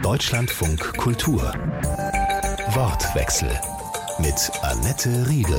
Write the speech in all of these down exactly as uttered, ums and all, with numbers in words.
Deutschlandfunk Kultur. Wortwechsel mit Annette Riedel.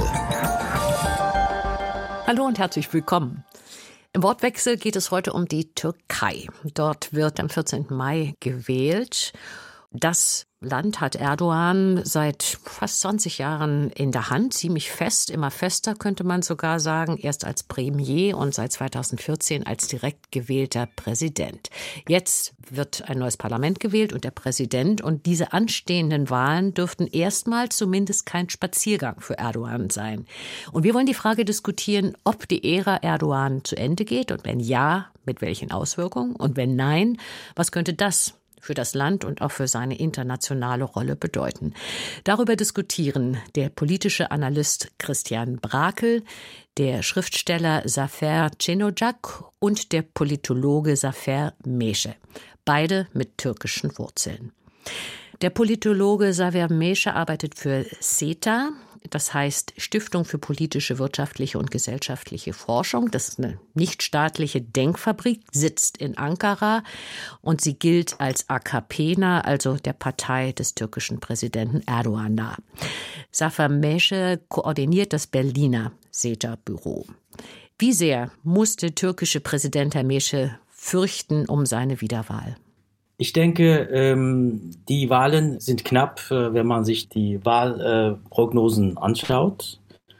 Hallo und herzlich willkommen. Im Wortwechsel geht es heute um die Türkei. Dort wird am vierzehnten Mai gewählt. Das Land hat Erdogan seit fast zwanzig Jahren in der Hand, ziemlich fest, immer fester könnte man sogar sagen, erst als Premier und seit zweitausendvierzehn als direkt gewählter Präsident. Jetzt wird ein neues Parlament gewählt und der Präsident, und diese anstehenden Wahlen dürften erstmal zumindest kein Spaziergang für Erdogan sein. Und wir wollen die Frage diskutieren, ob die Ära Erdogan zu Ende geht und wenn ja, mit welchen Auswirkungen, und wenn nein, was könnte das für das Land und auch für seine internationale Rolle bedeuten. Darüber diskutieren der politische Analyst Christian Brakel, der Schriftsteller Zafer Cenocak und der Politologe Zafer Meşe, beide mit türkischen Wurzeln. Der Politologe Zafer Meşe arbeitet für SETA, das heißt Stiftung für politische, wirtschaftliche und gesellschaftliche Forschung. Das ist eine nichtstaatliche Denkfabrik, sitzt in Ankara und sie gilt als A K P-nah, also der Partei des türkischen Präsidenten Erdogan, nah. Zafer Meşe koordiniert das Berliner SETA-Büro. Wie sehr muss der türkische Präsident Herr Meşe fürchten um seine Wiederwahl? Ich denke, ähm, die Wahlen sind knapp, äh, wenn man sich die Wahlprognosen äh, anschaut.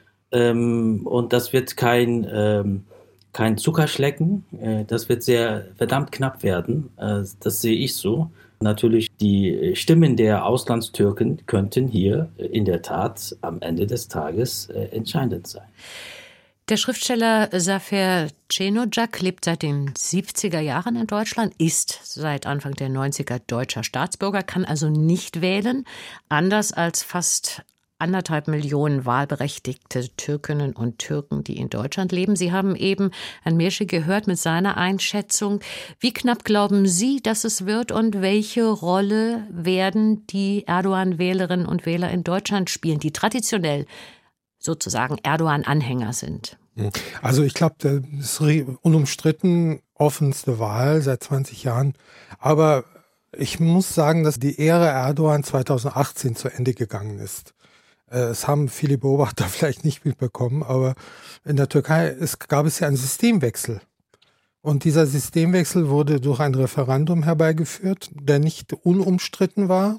Ähm, und das wird kein, ähm, kein Zuckerschlecken. Äh, das wird sehr verdammt knapp werden. Äh, das sehe ich so. Natürlich, die Stimmen der Auslandstürken könnten hier in der Tat am Ende des Tages äh, entscheidend sein. Der Schriftsteller Zafer Cenocak lebt seit den siebziger Jahren in Deutschland, ist seit Anfang der neunziger deutscher Staatsbürger, kann also nicht wählen, anders als fast anderthalb Millionen wahlberechtigte Türkinnen und Türken, die in Deutschland leben. Sie haben eben Herrn Meşe gehört mit seiner Einschätzung. Wie knapp glauben Sie, dass es wird und welche Rolle werden die Erdogan-Wählerinnen und Wähler in Deutschland spielen, die traditionell sozusagen Erdogan-Anhänger sind? Also ich glaube, das ist unumstritten offenste Wahl seit zwanzig Jahren. Aber ich muss sagen, dass die Ära Erdogan zweitausendachtzehn zu Ende gegangen ist. Es haben viele Beobachter vielleicht nicht mitbekommen, aber in der Türkei es gab es ja einen Systemwechsel. Und dieser Systemwechsel wurde durch ein Referendum herbeigeführt, der nicht unumstritten war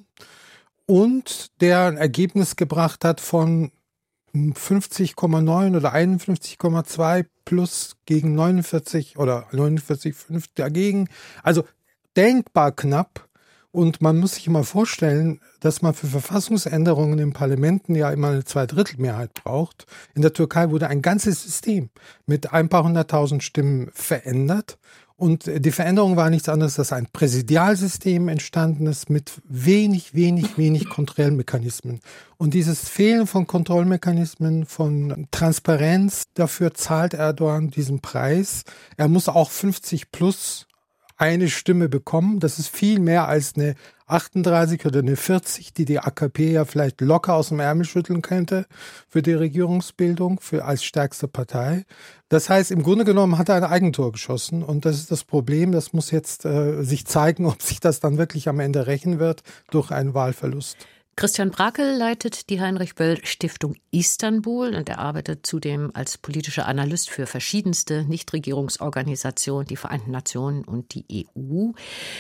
und der ein Ergebnis gebracht hat von fünfzig Komma neun oder einundfünfzig Komma zwei plus gegen neunundvierzig oder neunundvierzig Komma fünf dagegen. Also denkbar knapp. Und man muss sich mal vorstellen, dass man für Verfassungsänderungen in Parlamenten ja immer eine Zweidrittelmehrheit braucht. In der Türkei wurde ein ganzes System mit ein paar hunderttausend Stimmen verändert. Und die Veränderung war nichts anderes, als ein Präsidialsystem entstanden ist mit wenig, wenig, wenig Kontrollmechanismen. Und dieses Fehlen von Kontrollmechanismen, von Transparenz, dafür zahlt Erdogan diesen Preis. Er muss auch fünfzig plus eine Stimme bekommen. Das ist viel mehr als eine achtunddreißig oder eine vierzig, die die A K P ja vielleicht locker aus dem Ärmel schütteln könnte für die Regierungsbildung, für als stärkste Partei. Das heißt, im Grunde genommen hat er ein Eigentor geschossen und das ist das Problem. Das muss jetzt äh, sich zeigen, ob sich das dann wirklich am Ende rächen wird durch einen Wahlverlust. Christian Brakel leitet die Heinrich-Böll-Stiftung Istanbul und er arbeitet zudem als politischer Analyst für verschiedenste Nichtregierungsorganisationen, die Vereinten Nationen und die E U.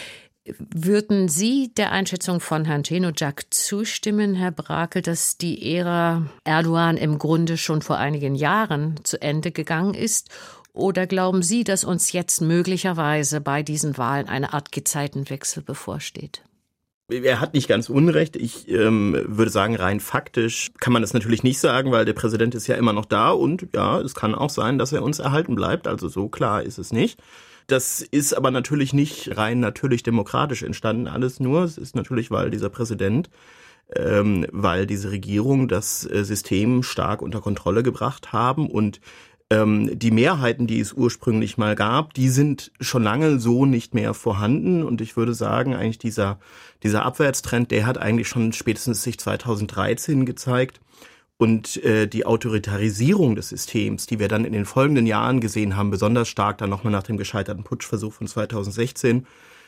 Würden Sie der Einschätzung von Herrn Cenocak zustimmen, Herr Brakel, dass die Ära Erdogan im Grunde schon vor einigen Jahren zu Ende gegangen ist? Oder glauben Sie, dass uns jetzt möglicherweise bei diesen Wahlen eine Art Gezeitenwechsel bevorsteht? Er hat nicht ganz Unrecht. Ich ähm, würde sagen, rein faktisch kann man das natürlich nicht sagen, weil der Präsident ist ja immer noch da und ja, es kann auch sein, dass er uns erhalten bleibt. Also so klar ist es nicht. Das ist aber natürlich nicht rein natürlich demokratisch entstanden, alles nur. Es ist natürlich, weil dieser Präsident, ähm, weil diese Regierung das äh, System stark unter Kontrolle gebracht haben und Ähm, die Mehrheiten, die es ursprünglich mal gab, die sind schon lange so nicht mehr vorhanden. Und ich würde sagen, eigentlich dieser, dieser Abwärtstrend, der hat eigentlich schon spätestens sich zweitausenddreizehn gezeigt. Und äh, die Autoritarisierung des Systems, die wir dann in den folgenden Jahren gesehen haben, besonders stark dann nochmal nach dem gescheiterten Putschversuch von zweitausendsechzehn,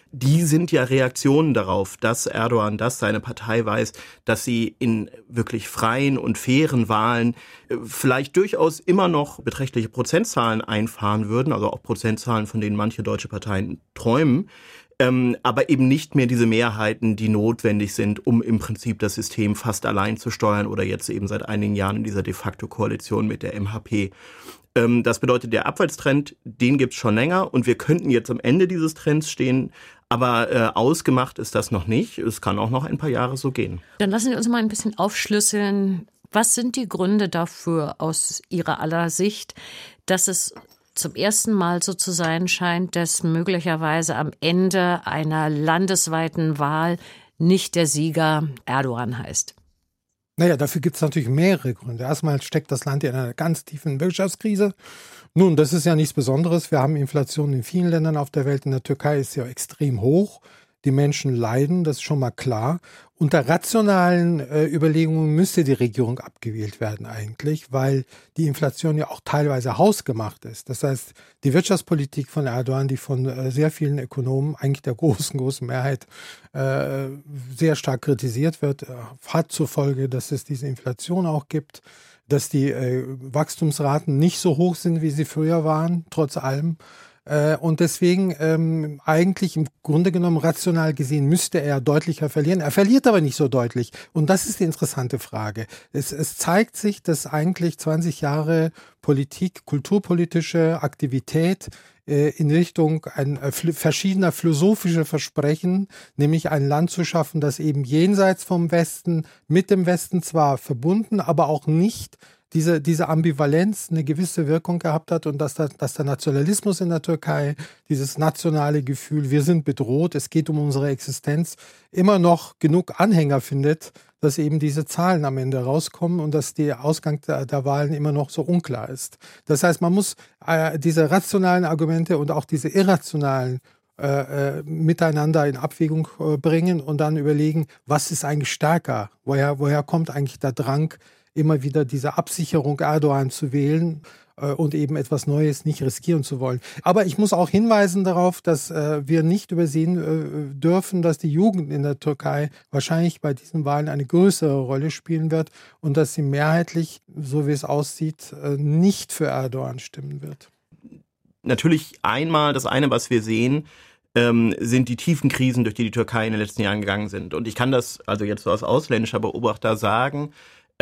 die sind ja Reaktionen darauf, dass Erdogan, dass seine Partei weiß, dass sie in wirklich freien und fairen Wahlen vielleicht durchaus immer noch beträchtliche Prozentzahlen einfahren würden, also auch Prozentzahlen, von denen manche deutsche Parteien träumen. Ähm, aber eben nicht mehr diese Mehrheiten, die notwendig sind, um im Prinzip das System fast allein zu steuern oder jetzt eben seit einigen Jahren in dieser de facto Koalition mit der M H P. Ähm, das bedeutet, der Abwärtstrend, den gibt's schon länger und wir könnten jetzt am Ende dieses Trends stehen, aber äh, ausgemacht ist das noch nicht. Es kann auch noch ein paar Jahre so gehen. Dann lassen Sie uns mal ein bisschen aufschlüsseln. Was sind die Gründe dafür aus Ihrer aller Sicht, dass es zum ersten Mal so zu sein scheint, dass möglicherweise am Ende einer landesweiten Wahl nicht der Sieger Erdogan heißt? Naja, dafür gibt es natürlich mehrere Gründe. Erstmal steckt das Land in einer ganz tiefen Wirtschaftskrise. Nun, das ist ja nichts Besonderes. Wir haben Inflation in vielen Ländern auf der Welt. In der Türkei ist sie ja extrem hoch. Die Menschen leiden, das ist schon mal klar. Unter rationalen äh, Überlegungen müsste die Regierung abgewählt werden eigentlich, weil die Inflation ja auch teilweise hausgemacht ist. Das heißt, die Wirtschaftspolitik von Erdogan, die von äh, sehr vielen Ökonomen, eigentlich der großen, großen Mehrheit, äh, sehr stark kritisiert wird, äh, hat zur Folge, dass es diese Inflation auch gibt, dass die äh, Wachstumsraten nicht so hoch sind, wie sie früher waren, trotz allem. Und deswegen ähm, eigentlich im Grunde genommen rational gesehen müsste er deutlicher verlieren. Er verliert aber nicht so deutlich. Und das ist die interessante Frage. Es, es zeigt sich, dass eigentlich zwanzig Jahre Politik, kulturpolitische Aktivität äh, in Richtung ein, äh, verschiedener philosophischer Versprechen, nämlich ein Land zu schaffen, das eben jenseits vom Westen, mit dem Westen zwar verbunden, aber auch nicht diese, diese Ambivalenz eine gewisse Wirkung gehabt hat und dass, da, dass der Nationalismus in der Türkei, dieses nationale Gefühl, wir sind bedroht, es geht um unsere Existenz, immer noch genug Anhänger findet, dass eben diese Zahlen am Ende rauskommen und dass der Ausgang der, der Wahlen immer noch so unklar ist. Das heißt, man muss äh, diese rationalen Argumente und auch diese irrationalen äh, äh, miteinander in Abwägung äh, bringen und dann überlegen, was ist eigentlich stärker? Woher, woher kommt eigentlich der Drang, immer wieder diese Absicherung Erdogan zu wählen äh, und eben etwas Neues nicht riskieren zu wollen. Aber ich muss auch hinweisen darauf, dass äh, wir nicht übersehen äh, dürfen, dass die Jugend in der Türkei wahrscheinlich bei diesen Wahlen eine größere Rolle spielen wird und dass sie mehrheitlich, so wie es aussieht, äh, nicht für Erdogan stimmen wird. Natürlich einmal das eine, was wir sehen, ähm, sind die tiefen Krisen, durch die die Türkei in den letzten Jahren gegangen sind. Und ich kann das also jetzt so als ausländischer Beobachter sagen,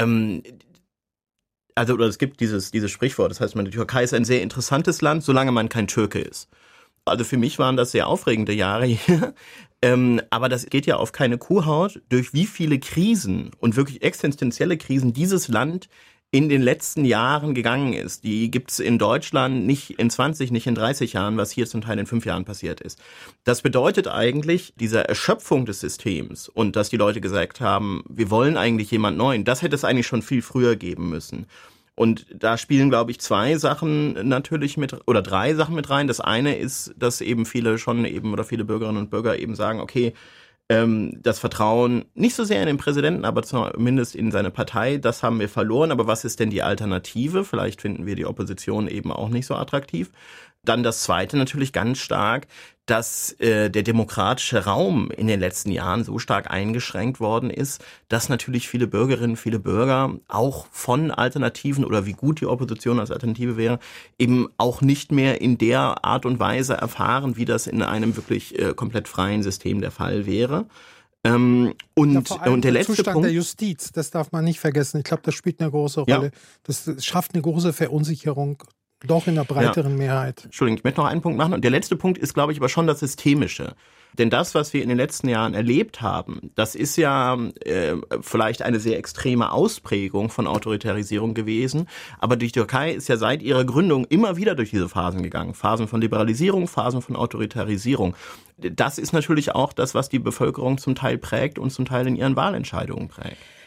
also, oder es gibt dieses, dieses Sprichwort, das heißt, die Türkei ist ein sehr interessantes Land, solange man kein Türke ist. Also für mich waren das sehr aufregende Jahre hier, ähm, aber das geht ja auf keine Kuhhaut, durch wie viele Krisen und wirklich existenzielle Krisen dieses Land in den letzten Jahren gegangen ist. Die gibt's in Deutschland nicht in zwanzig, nicht in dreißig Jahren, was hier zum Teil in fünf Jahren passiert ist. Das bedeutet eigentlich, diese Erschöpfung des Systems und dass die Leute gesagt haben, wir wollen eigentlich jemand Neuen, das hätte es eigentlich schon viel früher geben müssen. Und da spielen, glaube ich, zwei Sachen natürlich mit, oder drei Sachen mit rein. Das eine ist, dass eben viele schon eben, oder viele Bürgerinnen und Bürger eben sagen, okay, das Vertrauen nicht so sehr in den Präsidenten, aber zumindest in seine Partei, das haben wir verloren. Aber was ist denn die Alternative? Vielleicht finden wir die Opposition eben auch nicht so attraktiv. Dann das Zweite natürlich ganz stark, dass äh, der demokratische Raum in den letzten Jahren so stark eingeschränkt worden ist, dass natürlich viele Bürgerinnen, viele Bürger auch von Alternativen oder wie gut die Opposition als Alternative wäre, eben auch nicht mehr in der Art und Weise erfahren, wie das in einem wirklich äh, komplett freien System der Fall wäre. Ähm, und, ja, vor allem und der letzte Zustand Punkt, der Justiz, das darf man nicht vergessen. Ich glaube, das spielt eine große Rolle. Ja. Das schafft eine große Verunsicherung. Doch in der breiteren ja. Mehrheit. Entschuldigung, ich möchte noch einen Punkt machen. Und der letzte Punkt ist, glaube ich, aber schon das Systemische. Denn das, was wir in den letzten Jahren erlebt haben, das ist ja äh, vielleicht eine sehr extreme Ausprägung von Autoritarisierung gewesen. Aber die Türkei ist ja seit ihrer Gründung immer wieder durch diese Phasen gegangen. Phasen von Liberalisierung, Phasen von Autoritarisierung. Das ist natürlich auch das, was die Bevölkerung zum Teil prägt und zum Teil in ihren Wahlentscheidungen prägt.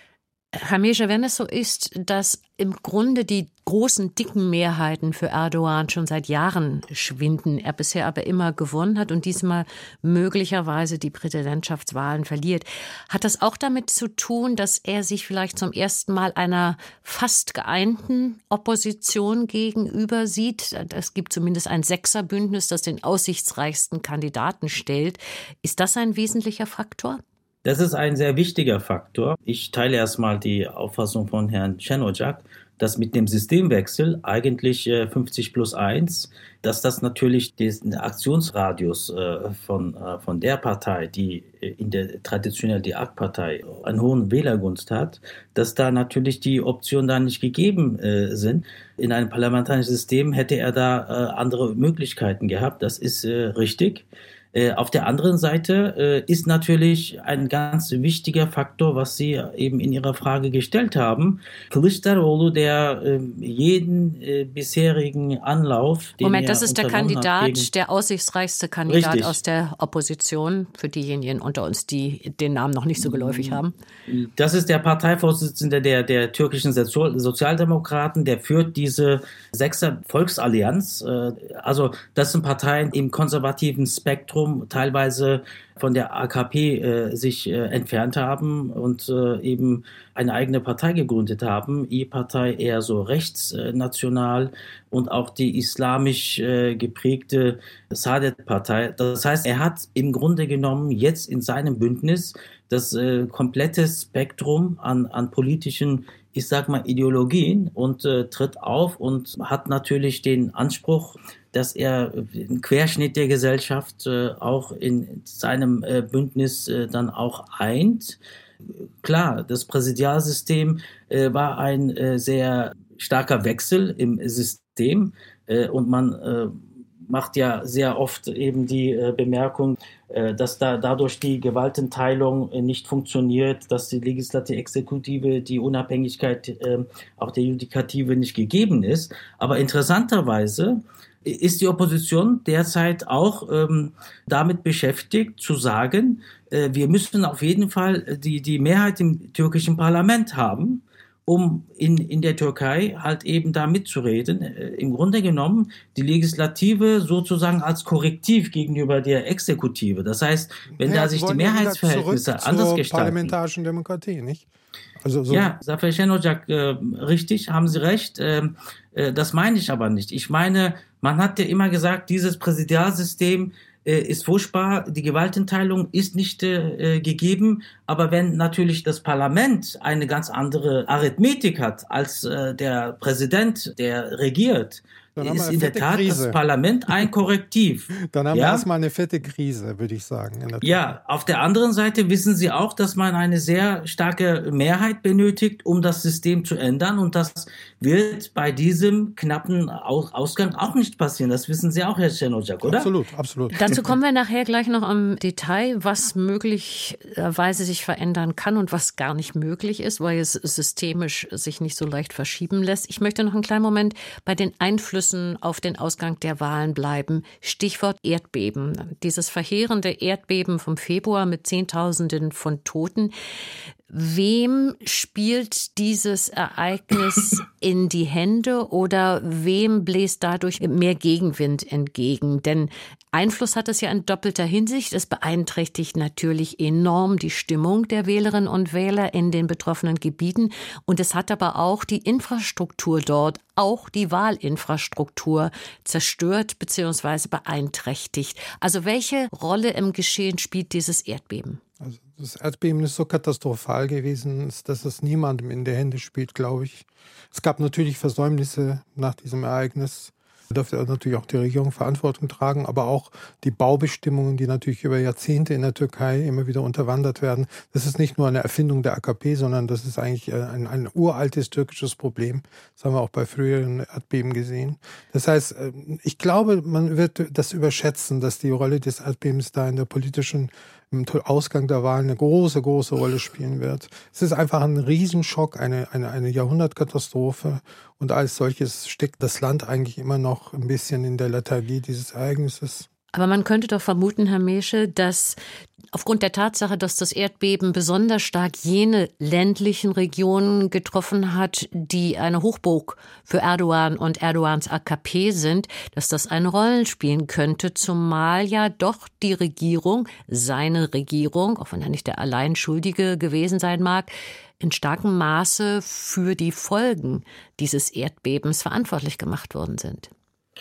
Herr Mezger, wenn es so ist, dass im Grunde die großen, dicken Mehrheiten für Erdogan schon seit Jahren schwinden, er bisher aber immer gewonnen hat und diesmal möglicherweise die Präsidentschaftswahlen verliert, hat das auch damit zu tun, dass er sich vielleicht zum ersten Mal einer fast geeinten Opposition gegenüber sieht? Es gibt zumindest ein Sechserbündnis, das den aussichtsreichsten Kandidaten stellt. Ist das ein wesentlicher Faktor? Das ist ein sehr wichtiger Faktor. Ich teile erstmal die Auffassung von Herrn Cenocak, dass mit dem Systemwechsel eigentlich äh, fünfzig plus eins, dass das natürlich den Aktionsradius äh, von, äh, von der Partei, die in der traditionell die A K-Partei einen hohen Wählergunst hat, dass da natürlich die Optionen da nicht gegeben äh, sind. In einem parlamentarischen System hätte er da äh, andere Möglichkeiten gehabt. Das ist äh, richtig. Äh, auf der anderen Seite äh, ist natürlich ein ganz wichtiger Faktor, was Sie eben in Ihrer Frage gestellt haben. Kılıçdaroğlu, der äh, jeden äh, bisherigen Anlauf, den Moment, er das ist der unternommen hat Kandidat, gegen- der aussichtsreichste Kandidat Richtig. aus der Opposition, für diejenigen unter uns, die den Namen noch nicht so geläufig haben. Das ist der Parteivorsitzende der, der türkischen Sozial- Sozialdemokraten, der führt diese Sechser Volksallianz. Äh, Also das sind Parteien im konservativen Spektrum, teilweise von der A K P äh, sich äh, entfernt haben und äh, eben eine eigene Partei gegründet haben. Die Partei eher so rechtsnational und auch die islamisch äh, geprägte Saadet-Partei. Das heißt, er hat im Grunde genommen jetzt in seinem Bündnis das äh, komplette Spektrum an, an politischen, ich sag mal, Ideologien und äh, tritt auf und hat natürlich den Anspruch, dass er einen Querschnitt der Gesellschaft äh, auch in seinem äh, Bündnis äh, dann auch eint. Klar, das Präsidialsystem äh, war ein äh, sehr starker Wechsel im System äh, und man äh, macht ja sehr oft eben die äh, Bemerkung, äh, dass da dadurch die Gewaltenteilung äh, nicht funktioniert, dass die Legislative, Exekutive, die Unabhängigkeit äh, auch der Judikative nicht gegeben ist. Aber interessanterweise ist die Opposition derzeit auch ähm, damit beschäftigt, zu sagen, äh, wir müssen auf jeden Fall die, die Mehrheit im türkischen Parlament haben, um in, in der Türkei halt eben da mitzureden. Äh, Im Grunde genommen die Legislative sozusagen als Korrektiv gegenüber der Exekutive. Das heißt, wenn Ja, da sie sich die wollen ja wieder Mehrheitsverhältnisse zurück anders zur gestalten. parlamentarischen Demokratie, nicht? Also so Ja, Zafer Cenocak, äh, richtig, haben Sie recht. Ähm, äh, das meine ich aber nicht. Ich meine, man hat ja immer gesagt, dieses Präsidialsystem äh, ist furchtbar, die Gewaltenteilung ist nicht äh, gegeben. Aber wenn natürlich das Parlament eine ganz andere Arithmetik hat als äh, der Präsident, der regiert, Dann haben wir ist eine in der fette Tat Krise. das Parlament ein Korrektiv. Dann haben wir Ja? erstmal eine fette Krise, würde ich sagen. In der Ja, auf der anderen Seite wissen Sie auch, dass man eine sehr starke Mehrheit benötigt, um das System zu ändern. Und das wird bei diesem knappen Aus- Ausgang auch nicht passieren. Das wissen Sie auch, Herr Cenocak, oder? Absolut, absolut. Dazu kommen wir nachher gleich noch im Detail, was möglicherweise sich verändern kann und was gar nicht möglich ist, weil es systemisch sich nicht so leicht verschieben lässt. Ich möchte noch einen kleinen Moment bei den Einflüssen auf den Ausgang der Wahlen bleiben. Stichwort Erdbeben. Dieses verheerende Erdbeben vom Februar mit Zehntausenden von Toten. Wem spielt dieses Ereignis in die Hände oder wem bläst dadurch mehr Gegenwind entgegen? Denn Einfluss hat es ja in doppelter Hinsicht. Es beeinträchtigt natürlich enorm die Stimmung der Wählerinnen und Wähler in den betroffenen Gebieten. Und es hat aber auch die Infrastruktur dort, auch die Wahlinfrastruktur zerstört bzw. beeinträchtigt. Also welche Rolle im Geschehen spielt dieses Erdbeben? Also das Erdbeben ist so katastrophal gewesen, dass es niemandem in die Hände spielt, glaube ich. Es gab natürlich Versäumnisse nach diesem Ereignis. Da dürfte natürlich auch die Regierung Verantwortung tragen, aber auch die Baubestimmungen, die natürlich über Jahrzehnte in der Türkei immer wieder unterwandert werden. Das ist nicht nur eine Erfindung der A K P, sondern das ist eigentlich ein, ein uraltes türkisches Problem. Das haben wir auch bei früheren Erdbeben gesehen. Das heißt, ich glaube, man wird das überschätzen, dass die Rolle des Erdbebens da in der politischen im Ausgang der Wahlen eine große, große Rolle spielen wird. Es ist einfach ein Riesenschock, eine, eine, eine Jahrhundertkatastrophe. Und als solches steckt das Land eigentlich immer noch ein bisschen in der Lethargie dieses Ereignisses. Aber man könnte doch vermuten, Herr Meschel, dass aufgrund der Tatsache, dass das Erdbeben besonders stark jene ländlichen Regionen getroffen hat, die eine Hochburg für Erdogan und Erdogans A K P sind, dass das eine Rolle spielen könnte, zumal ja doch die Regierung, seine Regierung, auch wenn er nicht der allein Schuldige gewesen sein mag, in starkem Maße für die Folgen dieses Erdbebens verantwortlich gemacht worden sind.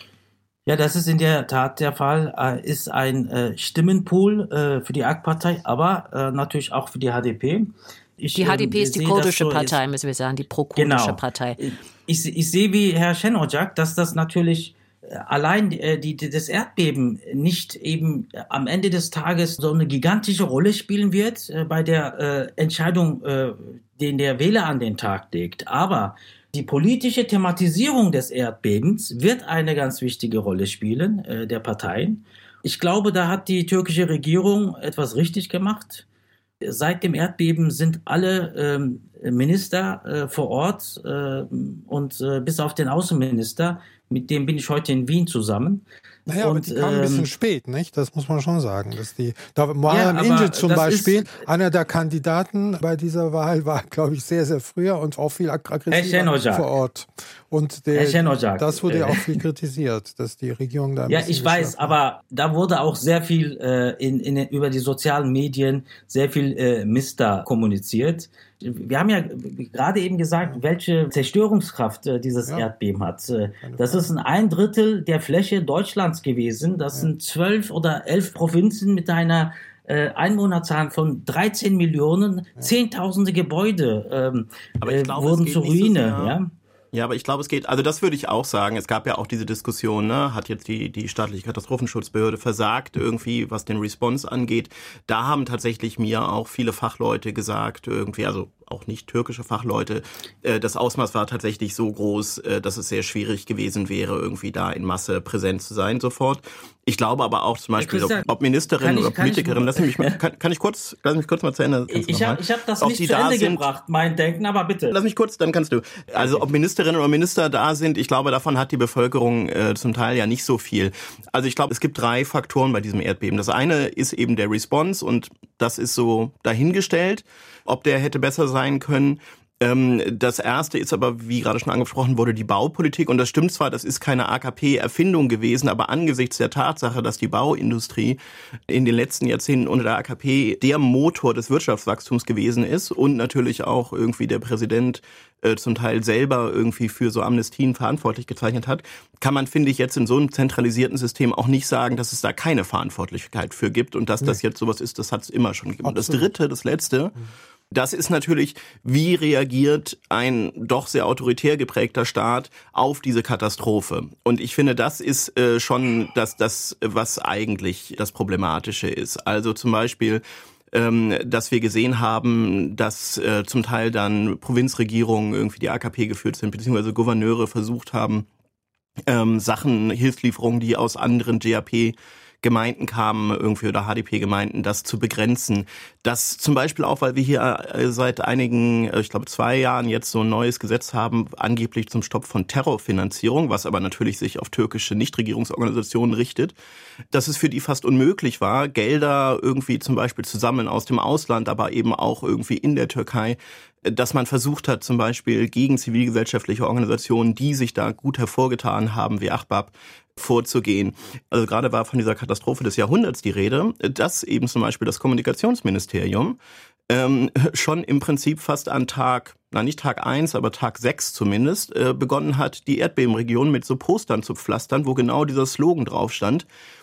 Ja, das ist in der Tat der Fall. Äh, ist ein äh, Stimmenpool äh, für die A K P-Partei, aber äh, natürlich auch für die H D P. Ich, die H D P ähm, ist die kurdische so Partei, ist, müssen wir sagen, die pro-kurdische genau. Partei. Ich, ich sehe wie Herr Şenocak, dass das natürlich äh, allein äh, die, die, das Erdbeben nicht eben äh, am Ende des Tages so eine gigantische Rolle spielen wird äh, bei der äh, Entscheidung, äh, den der Wähler an den Tag legt. Aber die politische Thematisierung des Erdbebens wird eine ganz wichtige Rolle spielen, äh, der Parteien. Ich glaube, da hat die türkische Regierung etwas richtig gemacht. Seit dem Erdbeben sind alle ähm, Minister äh, vor Ort äh, und äh, bis auf den Außenminister, mit dem bin ich heute in Wien zusammen. Naja, und, aber die kamen ähm, ein bisschen spät, nicht? Das muss man schon sagen. Dass die, da Muharrem ja, İnce zum Beispiel, ist, einer der Kandidaten bei dieser Wahl, war, glaube ich, sehr, sehr früher und auch viel aggressiver vor Ort. Und der, das wurde ja auch viel kritisiert, dass die Regierung da ein Ja, ich weiß, hat. Aber da wurde auch sehr viel äh, in, in, über die sozialen Medien, sehr viel äh, Mist da kommuniziert. Wir haben ja gerade eben gesagt, welche Zerstörungskraft äh, dieses ja. Erdbeben hat. Äh, das ist ein, ein Drittel der Fläche Deutschlands gewesen. Das ja. sind zwölf oder elf Provinzen mit einer äh, Einwohnerzahl von dreizehn Millionen, ja. zehntausende Gebäude ähm, Aber ich glaube, wurden zur Ruine. So ja. Ja, aber ich glaube, es geht, also das würde ich auch sagen. Es gab ja auch diese Diskussion, ne, hat jetzt die, die staatliche Katastrophenschutzbehörde versagt irgendwie, was den Response angeht. Da haben tatsächlich mir auch viele Fachleute gesagt, irgendwie, also auch nicht türkische Fachleute, äh, das Ausmaß war tatsächlich so groß, äh, dass es sehr schwierig gewesen wäre, irgendwie da in Masse präsent zu sein sofort. Ich glaube aber auch zum Beispiel, ob, ob Ministerin ich, oder Politikerin, lass mich mal, kann, kann ich kurz, lass mich kurz mal zu Ende. Ich habe ich hab das ob nicht zu Ende sind, gebracht, mein Denken, aber bitte. Lass mich kurz, dann kannst du. Also ob Ministerinnen oder Minister da sind, ich glaube, davon hat die Bevölkerung äh, zum Teil ja nicht so viel. Also ich glaube, es gibt drei Faktoren bei diesem Erdbeben. Das eine ist eben der Response und das ist so dahingestellt, ob der hätte besser sein können. Das erste ist aber, wie gerade schon angesprochen wurde, die Baupolitik. Und das stimmt zwar, das ist keine A K P-Erfindung gewesen, aber angesichts der Tatsache, dass die Bauindustrie in den letzten Jahrzehnten unter der A K P der Motor des Wirtschaftswachstums gewesen ist und natürlich auch irgendwie der Präsident äh, zum Teil selber irgendwie für so Amnestien verantwortlich gezeichnet hat, kann man, finde ich, jetzt in so einem zentralisierten System auch nicht sagen, dass es da keine Verantwortlichkeit für gibt und dass das jetzt sowas ist, das hat es immer schon gegeben. Absolut. Das dritte, das letzte, das ist natürlich, wie reagiert ein doch sehr autoritär geprägter Staat auf diese Katastrophe? Und ich finde, das ist äh, schon das, das, was eigentlich das Problematische ist. Also zum Beispiel, ähm, dass wir gesehen haben, dass äh, zum Teil dann Provinzregierungen irgendwie die A K P geführt sind, beziehungsweise Gouverneure versucht haben, ähm, Sachen, Hilfslieferungen, die aus anderen G A P Gemeinden kamen, irgendwie oder H D P-Gemeinden, das zu begrenzen. Das zum Beispiel auch, weil wir hier seit einigen, ich glaube zwei Jahren jetzt so ein neues Gesetz haben, angeblich zum Stopp von Terrorfinanzierung, was aber natürlich sich auf türkische Nichtregierungsorganisationen richtet, dass es für die fast unmöglich war, Gelder irgendwie zum Beispiel zu sammeln aus dem Ausland, aber eben auch irgendwie in der Türkei, dass man versucht hat, zum Beispiel gegen zivilgesellschaftliche Organisationen, die sich da gut hervorgetan haben, wie Ahbab, vorzugehen. Also gerade war von dieser Katastrophe des Jahrhunderts die Rede, dass eben zum Beispiel das Kommunikationsministerium ähm, schon im Prinzip fast an Tag, na nicht Tag eins, aber Tag sechs zumindest, äh, begonnen hat, die Erdbebenregion mit so Postern zu pflastern, wo genau dieser Slogan drauf stand,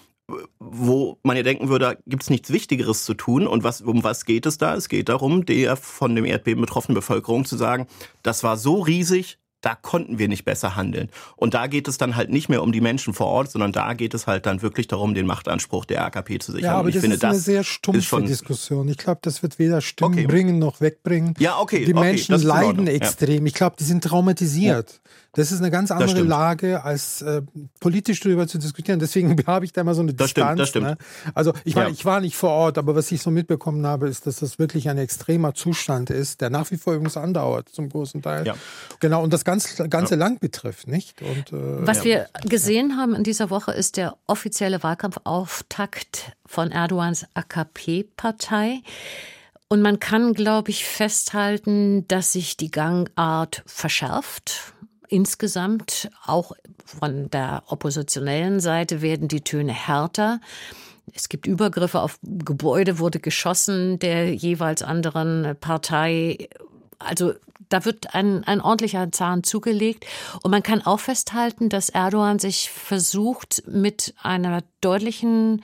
wo man ja denken würde, da gibt's nichts Wichtigeres zu tun. Und was, um was geht es da? Es geht darum, der von dem Erdbeben betroffenen Bevölkerung zu sagen, das war so riesig, da konnten wir nicht besser handeln. Und da geht es dann halt nicht mehr um die Menschen vor Ort, sondern da geht es halt dann wirklich darum, den Machtanspruch der A K P zu sichern. Ja, aber und ich das finde, ist eine das sehr stumpfe schon Diskussion. Ich glaube, das wird weder Stimmen okay. bringen noch wegbringen. Ja, okay. Die okay, Menschen leiden extrem. Ja. Ich glaube, die sind traumatisiert. Ja. Das ist eine ganz andere Lage, als äh, politisch darüber zu diskutieren. Deswegen habe ich da immer so eine das Distanz. Stimmt, das ne? Also ich, ja. mein, ich war nicht vor Ort, aber was ich so mitbekommen habe, ist, dass das wirklich ein extremer Zustand ist, der nach wie vor übrigens andauert, zum großen Teil. Ja. Genau, und das Ganze ganz, ganze ja. Land betrifft, nicht? Und, äh, Was ja. wir gesehen haben in dieser Woche ist der offizielle Wahlkampfauftakt von Erdogans A K P-Partei. Und man kann, glaube ich, festhalten, dass sich die Gangart verschärft. Insgesamt, auch von der oppositionellen Seite, werden die Töne härter. Es gibt Übergriffe auf Gebäude, wurde geschossen der jeweils anderen Partei. Also da wird ein, ein ordentlicher Zahn zugelegt. Und man kann auch festhalten, dass Erdogan sich versucht, mit einer deutlichen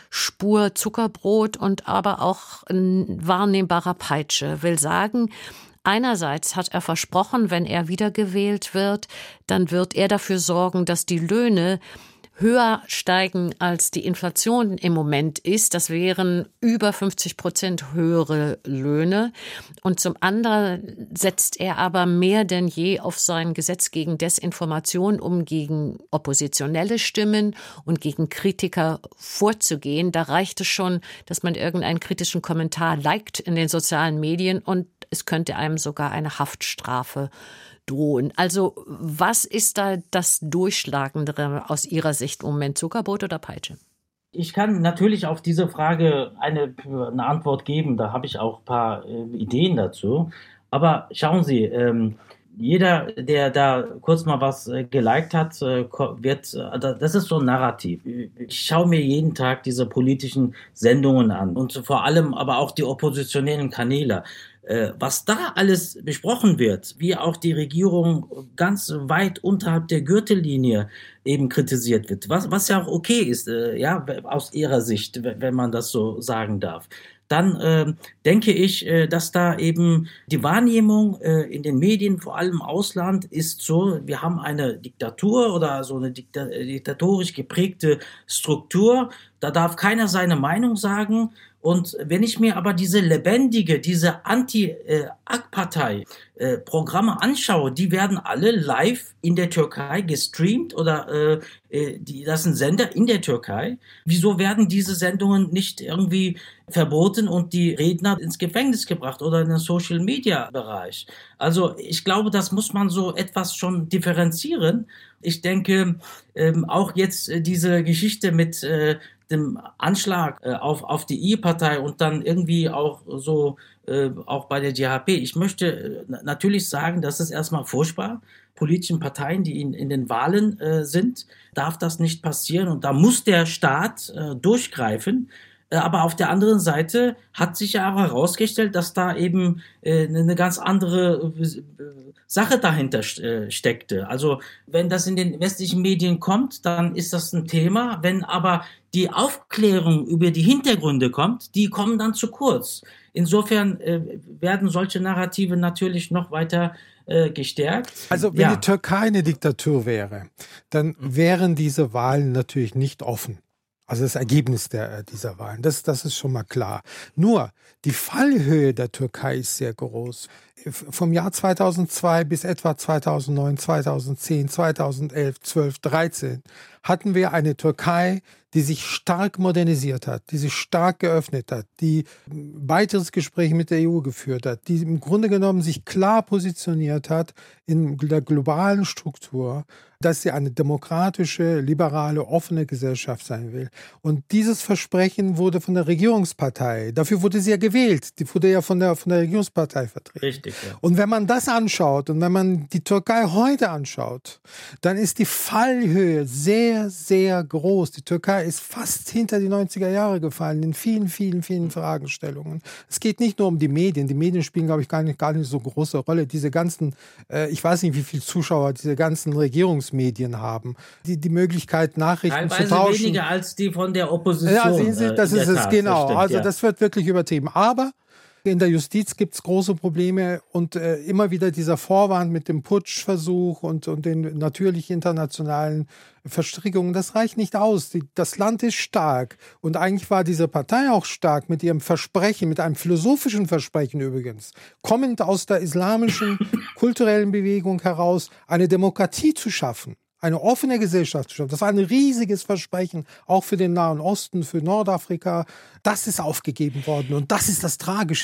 Spur Zuckerbrot und aber auch ein wahrnehmbarer Peitsche, will sagen, einerseits hat er versprochen, wenn er wiedergewählt wird, dann wird er dafür sorgen, dass die Löhne höher steigen, als die Inflation im Moment ist. Das wären über fünfzig Prozent höhere Löhne. Und zum anderen setzt er aber mehr denn je auf sein Gesetz gegen Desinformation, um gegen oppositionelle Stimmen und gegen Kritiker vorzugehen. Da reicht es schon, dass man irgendeinen kritischen Kommentar liked in den sozialen Medien und es könnte einem sogar eine Haftstrafe drohen. Also was ist da das Durchschlagendere aus Ihrer Sicht im Moment, Zuckerbrot oder Peitsche? Ich kann natürlich auf diese Frage eine, eine Antwort geben, da habe ich auch ein paar äh, Ideen dazu. Aber schauen Sie, ähm, jeder, der da kurz mal was äh, geliked hat, äh, wird, äh, das ist so ein Narrativ. Ich schaue mir jeden Tag diese politischen Sendungen an und vor allem aber auch die oppositionellen Kanäle. Was da alles besprochen wird, wie auch die Regierung ganz weit unterhalb der Gürtellinie eben kritisiert wird, was, was ja auch okay ist, ja, aus ihrer Sicht, wenn man das so sagen darf. Dann äh, denke ich, äh, dass da eben die Wahrnehmung äh, in den Medien, vor allem im Ausland, ist so, wir haben eine Diktatur oder so eine dikta- diktatorisch geprägte Struktur, da darf keiner seine Meinung sagen. Und wenn ich mir aber diese lebendige, diese Anti-A K-Partei-Programme äh, anschaue, die werden alle live in der Türkei gestreamt oder äh, die, das sind Sender in der Türkei. Wieso werden diese Sendungen nicht irgendwie verboten und die Redner ins Gefängnis gebracht oder in den Social-Media-Bereich? Also ich glaube, das muss man so etwas schon differenzieren. Ich denke, ähm, auch jetzt äh, diese Geschichte mit äh, dem Anschlag äh, auf, auf die I-Partei und dann irgendwie auch so, äh, auch bei der J H P. Ich möchte äh, natürlich sagen, das ist erstmal furchtbar. Politischen Parteien, die in, in den Wahlen äh, sind, darf das nicht passieren und da muss der Staat äh, durchgreifen. Äh, aber auf der anderen Seite hat sich ja auch herausgestellt, dass da eben äh, eine ganz andere äh, Sache dahinter äh, steckte. Also wenn das in den westlichen Medien kommt, dann ist das ein Thema. Wenn aber die Aufklärung über die Hintergründe kommt, die kommen dann zu kurz. Insofern äh, werden solche Narrative natürlich noch weiter äh, gestärkt. Also wenn ja. die Türkei eine Diktatur wäre, dann wären diese Wahlen natürlich nicht offen. Also das Ergebnis der, dieser Wahlen, das, das ist schon mal klar. Nur die Fallhöhe der Türkei ist sehr groß. Vom Jahr zweitausendzwei bis etwa zweitausendneun, zweitausendzehn, zweitausendelf, zwölf, dreizehn hatten wir eine Türkei, die sich stark modernisiert hat, die sich stark geöffnet hat, die weiteres Gespräch mit der E U geführt hat, die im Grunde genommen sich klar positioniert hat in der globalen Struktur, dass sie eine demokratische, liberale, offene Gesellschaft sein will. Und dieses Versprechen wurde von der Regierungspartei, dafür wurde sie ja gewählt, die wurde ja von der, von der Regierungspartei vertreten. Richtig, ja. Und wenn man das anschaut und wenn man die Türkei heute anschaut, dann ist die Fallhöhe sehr, sehr groß. Die Türkei ist fast hinter die neunziger Jahre gefallen in vielen, vielen, vielen Fragestellungen. Es geht nicht nur um die Medien. Die Medien spielen, glaube ich, gar nicht, gar nicht so große Rolle. Diese ganzen, äh, ich weiß nicht, wie viele Zuschauer diese ganzen Regierungsmedien haben. Die, die Möglichkeit, Nachrichten Teilweise zu tauschen. Weniger als die von der Opposition. Ja, sehen Sie, das äh, ist es, Tat, genau. Das stimmt, also ja. das wird wirklich übertrieben. Aber in der Justiz gibt es große Probleme und äh, immer wieder dieser Vorwand mit dem Putschversuch und, und den natürlich internationalen Verstrickungen, das reicht nicht aus. Die, das Land ist stark und eigentlich war diese Partei auch stark mit ihrem Versprechen, mit einem philosophischen Versprechen übrigens, kommend aus der islamischen kulturellen Bewegung heraus, eine Demokratie zu schaffen. Eine offene Gesellschaft zu schaffen. Das war ein riesiges Versprechen, auch für den Nahen Osten, für Nordafrika. Das ist aufgegeben worden und das ist das Tragische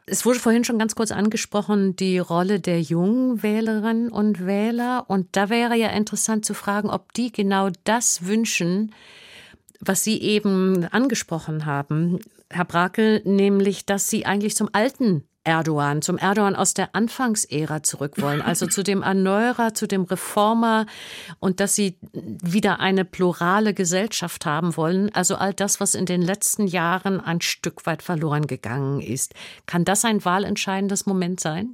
Es wurde vorhin schon ganz kurz angesprochen, die Rolle der jungen Wählerinnen und Wähler. Und da wäre ja interessant zu fragen, ob die genau das wünschen, was Sie eben angesprochen haben, Herr Brakel, nämlich, dass Sie eigentlich zum alten Erdogan, zum Erdogan aus der Anfangsära zurück wollen, also zu dem Erneuerer, zu dem Reformer und dass Sie wieder eine plurale Gesellschaft haben wollen, also all das, was in den letzten Jahren ein Stück weit verloren gegangen ist. Kann das ein wahlentscheidendes Moment sein?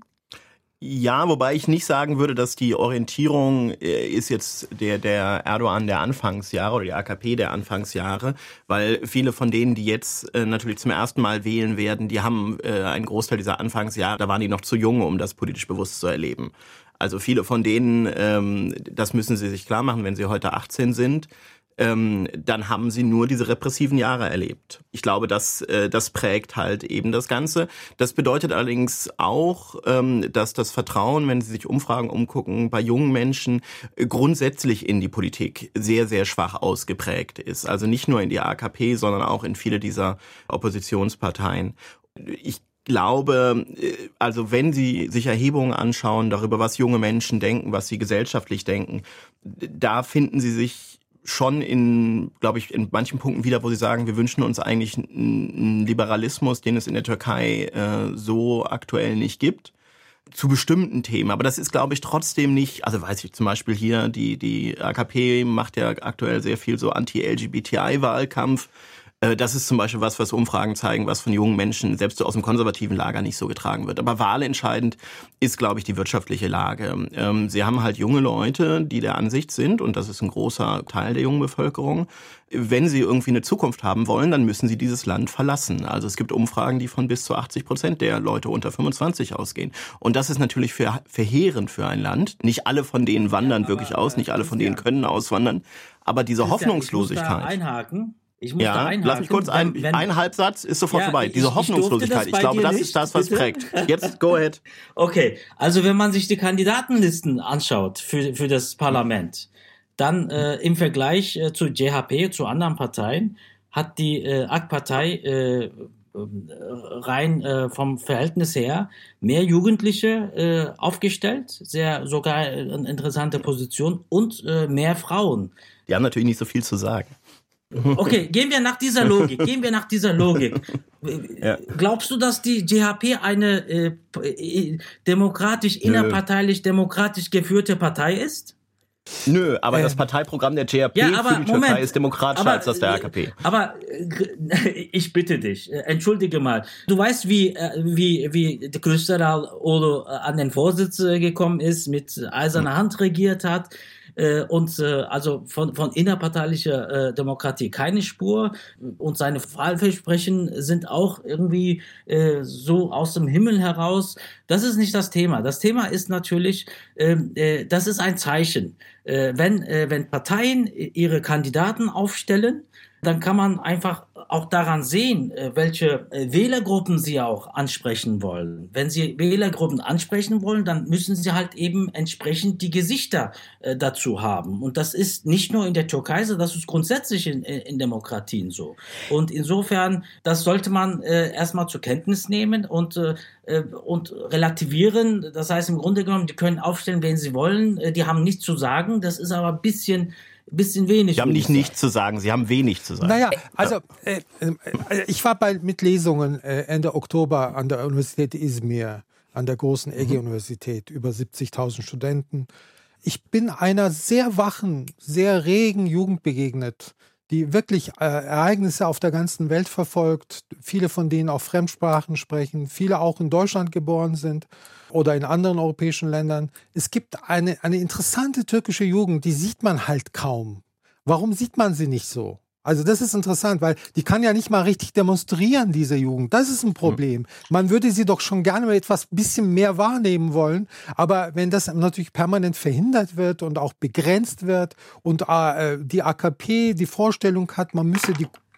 Ja, wobei ich nicht sagen würde, dass die Orientierung äh, ist jetzt der, der Erdogan der Anfangsjahre oder die A K P der Anfangsjahre, weil viele von denen, die jetzt äh, natürlich zum ersten Mal wählen werden, die haben äh, einen Großteil dieser Anfangsjahre, da waren die noch zu jung, um das politisch bewusst zu erleben. Also viele von denen, ähm, das müssen sie sich klar machen, wenn sie heute achtzehn sind, Ähm, dann haben sie nur diese repressiven Jahre erlebt. Ich glaube, das, äh, das prägt halt eben das Ganze. Das bedeutet allerdings auch, ähm, dass das Vertrauen, wenn Sie sich Umfragen umgucken, bei jungen Menschen äh, grundsätzlich in die Politik sehr, sehr schwach ausgeprägt ist. Also nicht nur in die A K P, sondern auch in viele dieser Oppositionsparteien. Ich glaube, also wenn Sie sich Erhebungen anschauen darüber, was junge Menschen denken, was sie gesellschaftlich denken, da finden Sie sich schon in, glaube ich, in manchen Punkten wieder, wo sie sagen, wir wünschen uns eigentlich einen Liberalismus, den es in der Türkei äh, so aktuell nicht gibt, zu bestimmten Themen. Aber das ist, glaube ich, trotzdem nicht, also weiß ich zum Beispiel hier, die, die A K P macht ja aktuell sehr viel so Anti-L G B T I-Wahlkampf. Das ist zum Beispiel was, was Umfragen zeigen, was von jungen Menschen, selbst so aus dem konservativen Lager, nicht so getragen wird. Aber wahlentscheidend ist, glaube ich, die wirtschaftliche Lage. Sie haben halt junge Leute, die der Ansicht sind, und das ist ein großer Teil der jungen Bevölkerung, wenn sie irgendwie eine Zukunft haben wollen, dann müssen sie dieses Land verlassen. Also es gibt Umfragen, die von bis zu achtzig Prozent der Leute unter fünfundzwanzig ausgehen. Und das ist natürlich ver- verheerend für ein Land. Nicht alle von denen wandern ja, aber, wirklich aus, nicht alle von denen können auswandern. Aber diese Hoffnungslosigkeit. Ich muss da einhaken. Ich muss ja, da einhaken. lass mich kurz ein, wenn, ein Halbsatz ist sofort ja, vorbei. Diese ich, Hoffnungslosigkeit, ich, ich glaube, das nicht, ist das, was bitte? prägt. Jetzt, go ahead. Okay, also wenn man sich die Kandidatenlisten anschaut für, für das Parlament, dann äh, im Vergleich äh, zu J H P, zu anderen Parteien, hat die äh, A K Partei äh, rein äh, vom Verhältnis her mehr Jugendliche äh, aufgestellt, sehr sogar eine interessante Position und äh, mehr Frauen. Die haben natürlich nicht so viel zu sagen. Okay, gehen wir nach dieser Logik. Gehen wir nach dieser Logik. Ja. Glaubst du, dass die J H P eine äh, demokratisch, innerparteilich, demokratisch geführte Partei ist? Nö, aber äh, das Parteiprogramm der J H P ja, aber, für die Moment, Türkei ist demokratischer aber, als das der A K P. Aber ich bitte dich, entschuldige mal. Du weißt, wie wie wie Kılıçdaroğlu an den Vorsitz gekommen ist, mit eiserner Hand regiert hat. Und äh, also von, von innerparteilicher äh, Demokratie keine Spur. Und seine Wahlversprechen sind auch irgendwie äh, so aus dem Himmel heraus. Das ist nicht das Thema. Das Thema ist natürlich, äh, äh, das ist ein Zeichen. Äh, wenn, äh, wenn Parteien ihre Kandidaten aufstellen, dann kann man einfach auch daran sehen, welche Wählergruppen sie auch ansprechen wollen. Wenn sie Wählergruppen ansprechen wollen, dann müssen sie halt eben entsprechend die Gesichter äh, dazu haben. Und das ist nicht nur in der Türkei so, das ist grundsätzlich in, in Demokratien so. Und insofern, das sollte man äh, erstmal zur Kenntnis nehmen und, äh, und relativieren. Das heißt im Grunde genommen, die können aufstellen, wen sie wollen. Die haben nichts zu sagen. Das ist aber ein bisschen... bisschen wenig. Sie haben nicht nichts zu sagen, Sie haben wenig zu sagen. Naja, also äh, äh, ich war bei mit Lesungen äh, Ende Oktober an der Universität Izmir, an der großen Ege-Universität, über siebzigtausend Studenten. Ich bin einer sehr wachen, sehr regen Jugend begegnet, die wirklich äh, Ereignisse auf der ganzen Welt verfolgt, viele von denen auch Fremdsprachen sprechen, viele auch in Deutschland geboren sind oder in anderen europäischen Ländern. Es gibt eine, eine interessante türkische Jugend, die sieht man halt kaum. Warum sieht man sie nicht so? Also das ist interessant, weil die kann ja nicht mal richtig demonstrieren, diese Jugend. Das ist ein Problem. Man würde sie doch schon gerne mal etwas bisschen mehr wahrnehmen wollen. Aber wenn das natürlich permanent verhindert wird und auch begrenzt wird und äh, die A K P die Vorstellung hat, man müsse die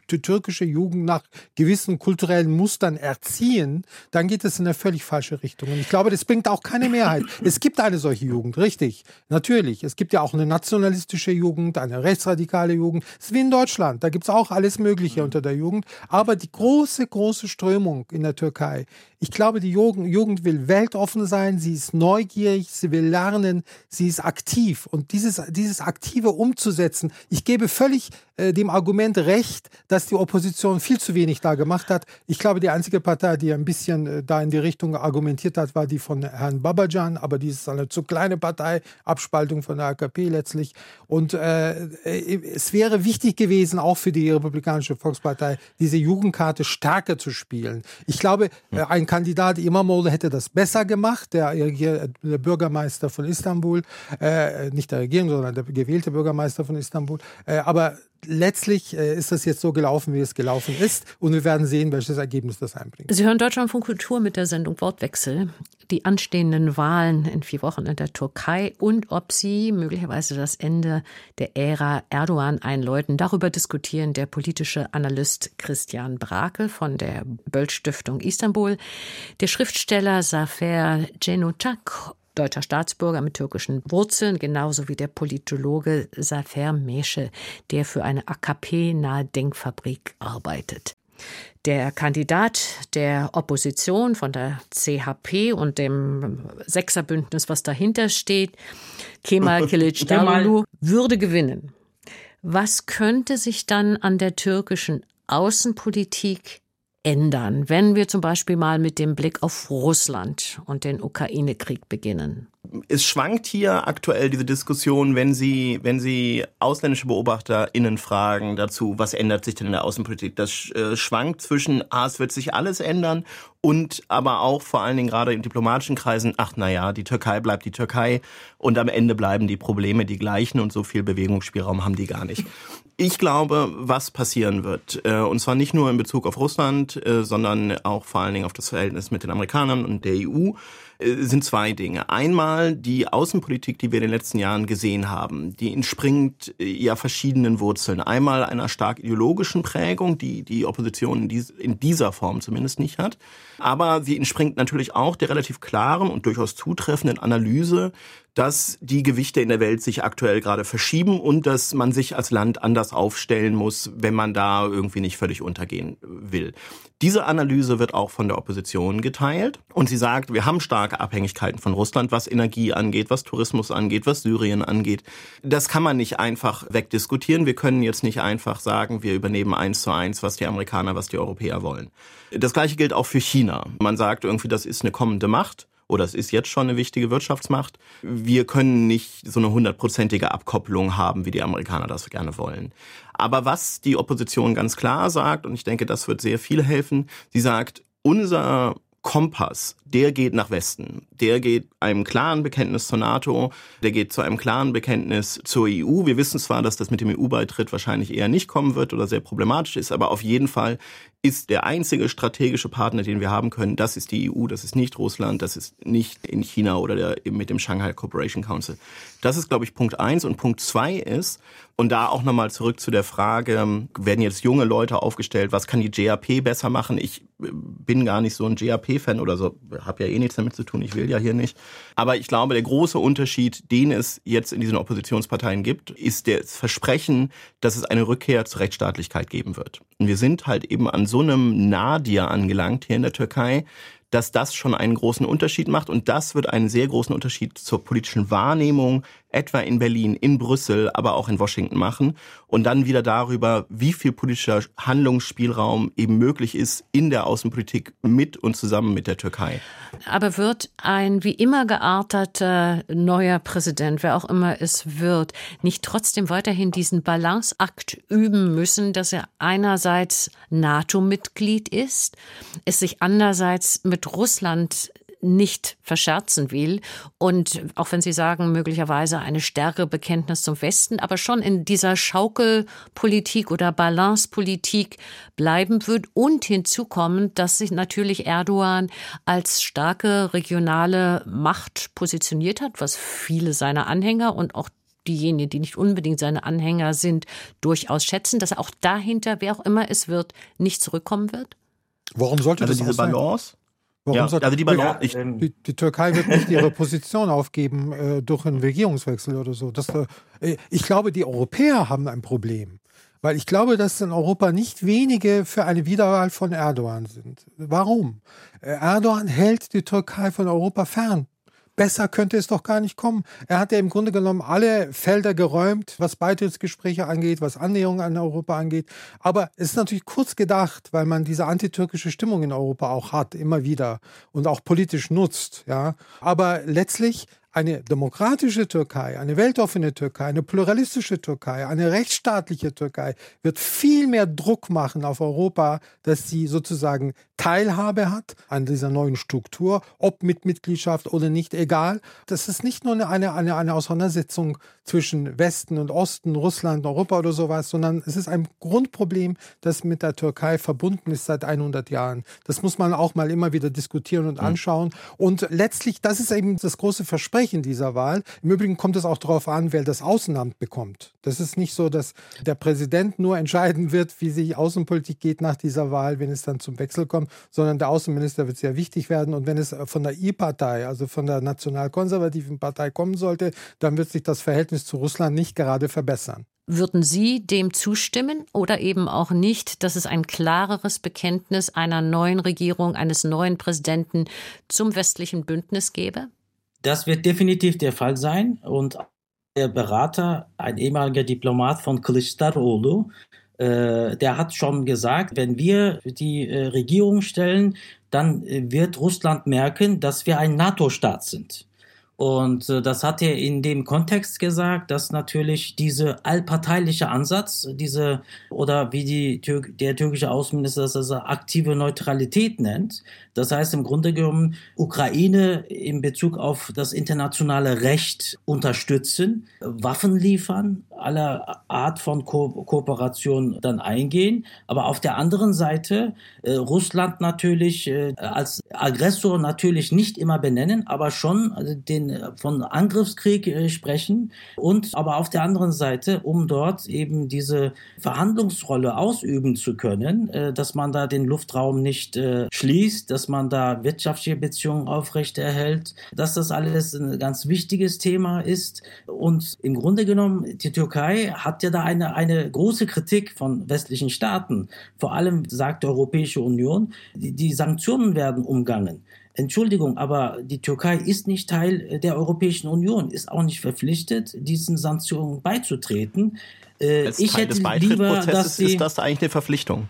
die türkische Jugend nach gewissen kulturellen Mustern erziehen, dann geht es in eine völlig falsche Richtung. Und ich glaube, das bringt auch keine Mehrheit. Es gibt eine solche Jugend, richtig, natürlich. Es gibt ja auch eine nationalistische Jugend, eine rechtsradikale Jugend. Es ist wie in Deutschland, da gibt es auch alles Mögliche unter der Jugend. Aber die große, große Strömung in der Türkei, ich glaube, die Jugend, Jugend will weltoffen sein, sie ist neugierig, sie will lernen, sie ist aktiv. Und dieses, dieses Aktive umzusetzen, ich gebe völlig äh, dem Argument recht, dass die Opposition viel zu wenig da gemacht hat. Ich glaube, die einzige Partei, die ein bisschen äh, da in die Richtung argumentiert hat, war die von Herrn Babacan, aber die ist eine zu kleine Partei, Abspaltung von der A K P letztlich. Und äh, es wäre wichtig gewesen, auch für die Republikanische Volkspartei, diese Jugendkarte stärker zu spielen. Ich glaube, äh, ein Kandidat İmamoğlu hätte das besser gemacht, der, der Bürgermeister von Istanbul, äh, nicht der Regierung, sondern der gewählte Bürgermeister von Istanbul. Äh, aber letztlich äh, ist das jetzt so gelaufen, wie es gelaufen ist. Und wir werden sehen, welches Ergebnis das einbringt. Sie hören Deutschlandfunk Kultur mit der Sendung Wortwechsel. Die anstehenden Wahlen in vier Wochen in der Türkei und ob sie möglicherweise das Ende der Ära Erdogan einläuten. Darüber diskutieren der politische Analyst Christian Brakel von der Böll-Stiftung Istanbul, der Schriftsteller Zafer Cenocak, deutscher Staatsbürger mit türkischen Wurzeln, genauso wie der Politologe Zafer Meşe, der für eine A K P-nahe Denkfabrik arbeitet. Der Kandidat der Opposition von der C H P und dem Sechserbündnis, was dahinter steht, Kemal Kılıçdaroğlu, würde gewinnen. Was könnte sich dann an der türkischen Außenpolitik ändern, wenn wir zum Beispiel mal mit dem Blick auf Russland und den Ukraine-Krieg beginnen? Es schwankt hier aktuell diese Diskussion, wenn Sie, wenn Sie ausländische BeobachterInnen fragen dazu, was ändert sich denn in der Außenpolitik? Das äh, schwankt zwischen, ah, es wird sich alles ändern und aber auch vor allen Dingen gerade in diplomatischen Kreisen, ach na ja, die Türkei bleibt die Türkei und am Ende bleiben die Probleme die gleichen und so viel Bewegungsspielraum haben die gar nicht. Ich glaube, was passieren wird, und zwar nicht nur in Bezug auf Russland, sondern auch vor allen Dingen auf das Verhältnis mit den Amerikanern und der E U, sind zwei Dinge. Einmal die Außenpolitik, die wir in den letzten Jahren gesehen haben, die entspringt ja verschiedenen Wurzeln. Einmal einer stark ideologischen Prägung, die die Opposition in dieser Form zumindest nicht hat. Aber sie entspringt natürlich auch der relativ klaren und durchaus zutreffenden Analyse, dass die Gewichte in der Welt sich aktuell gerade verschieben und dass man sich als Land anders aufstellen muss, wenn man da irgendwie nicht völlig untergehen will. Diese Analyse wird auch von der Opposition geteilt und sie sagt, wir haben starke Abhängigkeiten von Russland, was Energie angeht, was Tourismus angeht, was Syrien angeht. Das kann man nicht einfach wegdiskutieren. Wir können jetzt nicht einfach sagen, wir übernehmen eins zu eins, was die Amerikaner, was die Europäer wollen. Das Gleiche gilt auch für China. Man sagt irgendwie, das ist eine kommende Macht. Oder es ist jetzt schon eine wichtige Wirtschaftsmacht. Wir können nicht so eine hundertprozentige Abkopplung haben, wie die Amerikaner das gerne wollen. Aber was die Opposition ganz klar sagt, und ich denke, das wird sehr viel helfen, sie sagt, unser Kompass, der geht nach Westen. Der geht einem klaren Bekenntnis zur NATO, der geht zu einem klaren Bekenntnis zur E U. Wir wissen zwar, dass das mit dem E U-Beitritt wahrscheinlich eher nicht kommen wird oder sehr problematisch ist, aber auf jeden Fall ist der einzige strategische Partner, den wir haben können, das ist die E U, das ist nicht Russland, das ist nicht in China oder der, mit dem Shanghai Cooperation Council. Das ist, glaube ich, Punkt eins. Und Punkt zwei ist, und da auch nochmal zurück zu der Frage, werden jetzt junge Leute aufgestellt, was kann die J A P besser machen? Ich bin gar nicht so ein J A P-Fan oder so, habe ja eh nichts damit zu tun, ich will ja hier nicht. Aber ich glaube, der große Unterschied, den es jetzt in diesen Oppositionsparteien gibt, ist das Versprechen, dass es eine Rückkehr zur Rechtsstaatlichkeit geben wird. Und wir sind halt eben an so einem Nadir angelangt hier in der Türkei, dass das schon einen großen Unterschied macht. Und das wird einen sehr großen Unterschied zur politischen Wahrnehmung, etwa in Berlin, in Brüssel, aber auch in Washington machen. Und dann wieder darüber, wie viel politischer Handlungsspielraum eben möglich ist in der Außenpolitik mit und zusammen mit der Türkei. Aber wird ein wie immer gearteter neuer Präsident, wer auch immer es wird, nicht trotzdem weiterhin diesen Balanceakt üben müssen, dass er einerseits NATO-Mitglied ist, es sich andererseits mit Russland nicht verscherzen will und auch wenn Sie sagen, möglicherweise eine stärkere Bekenntnis zum Westen, aber schon in dieser Schaukelpolitik oder Balancepolitik bleiben wird und hinzukommen, dass sich natürlich Erdogan als starke regionale Macht positioniert hat, was viele seiner Anhänger und auch diejenigen, die nicht unbedingt seine Anhänger sind, durchaus schätzen, dass er auch dahinter, wer auch immer es wird, nicht zurückkommen wird? Warum sollte also das diese auch sein? Balance? Warum Ja, sollte, also die Balance. Ich, die, die Türkei wird nicht ihre Position aufgeben äh, durch einen Regierungswechsel oder so. Das, äh, ich glaube, die Europäer haben ein Problem. Weil ich glaube, dass in Europa nicht wenige für eine Wiederwahl von Erdogan sind. Warum? Erdogan hält die Türkei von Europa fern. Besser könnte es doch gar nicht kommen. Er hat ja im Grunde genommen alle Felder geräumt, was Beitrittsgespräche angeht, was Annäherung an Europa angeht. Aber es ist natürlich kurz gedacht, weil man diese antitürkische Stimmung in Europa auch hat, immer wieder und auch politisch nutzt. Ja. Aber letztlich eine demokratische Türkei, eine weltoffene Türkei, eine pluralistische Türkei, eine rechtsstaatliche Türkei wird viel mehr Druck machen auf Europa, dass sie sozusagen Teilhabe hat an dieser neuen Struktur, ob mit Mitgliedschaft oder nicht, egal. Das ist nicht nur eine, eine, eine Auseinandersetzung zwischen Westen und Osten, Russland, Europa oder sowas, sondern es ist ein Grundproblem, das mit der Türkei verbunden ist seit hundert Jahren. Das muss man auch mal immer wieder diskutieren und anschauen. Und letztlich, das ist eben das große Versprechen dieser Wahl. Im Übrigen kommt es auch darauf an, wer das Außenamt bekommt. Das ist nicht so, dass der Präsident nur entscheiden wird, wie die Außenpolitik geht nach dieser Wahl, wenn es dann zum Wechsel kommt, sondern der Außenminister wird sehr wichtig werden. Und wenn es von der I-Partei, also von der nationalkonservativen Partei kommen sollte, dann wird sich das Verhältnis zu Russland nicht gerade verbessern. Würden Sie dem zustimmen oder eben auch nicht, dass es ein klareres Bekenntnis einer neuen Regierung, eines neuen Präsidenten zum westlichen Bündnis gäbe? Das wird definitiv der Fall sein. Und der Berater, ein ehemaliger Diplomat von Kılıçdaroğlu, äh, der hat schon gesagt, wenn wir die äh, Regierung stellen, dann äh, wird Russland merken, dass wir ein NATO-Staat sind. Und äh, das hat er in dem Kontext gesagt, dass natürlich diese allparteiliche Ansatz, diese, oder wie die Tür- der türkische Außenminister das also aktive Neutralität nennt, das heißt im Grunde genommen Ukraine in Bezug auf das internationale Recht unterstützen, Waffen liefern, aller Art von Ko- Kooperation dann eingehen, aber auf der anderen Seite äh, Russland natürlich äh, als Aggressor natürlich nicht immer benennen, aber schon also den von Angriffskrieg äh, sprechen und aber auf der anderen Seite, um dort eben diese Verhandlungsrolle ausüben zu können, äh, dass man da den Luftraum nicht äh, schließt, dass man da wirtschaftliche Beziehungen aufrechterhält, dass das alles ein ganz wichtiges Thema ist. Und im Grunde genommen, die Türkei hat ja da eine, eine große Kritik von westlichen Staaten. Vor allem sagt die Europäische Union, die, die Sanktionen werden umgangen. Entschuldigung, aber die Türkei ist nicht Teil der Europäischen Union, ist auch nicht verpflichtet, diesen Sanktionen beizutreten. Äh, Als ich Teil hätte des lieber, dass Beitrittsprozesses die, ist das eigentlich eine Verpflichtung.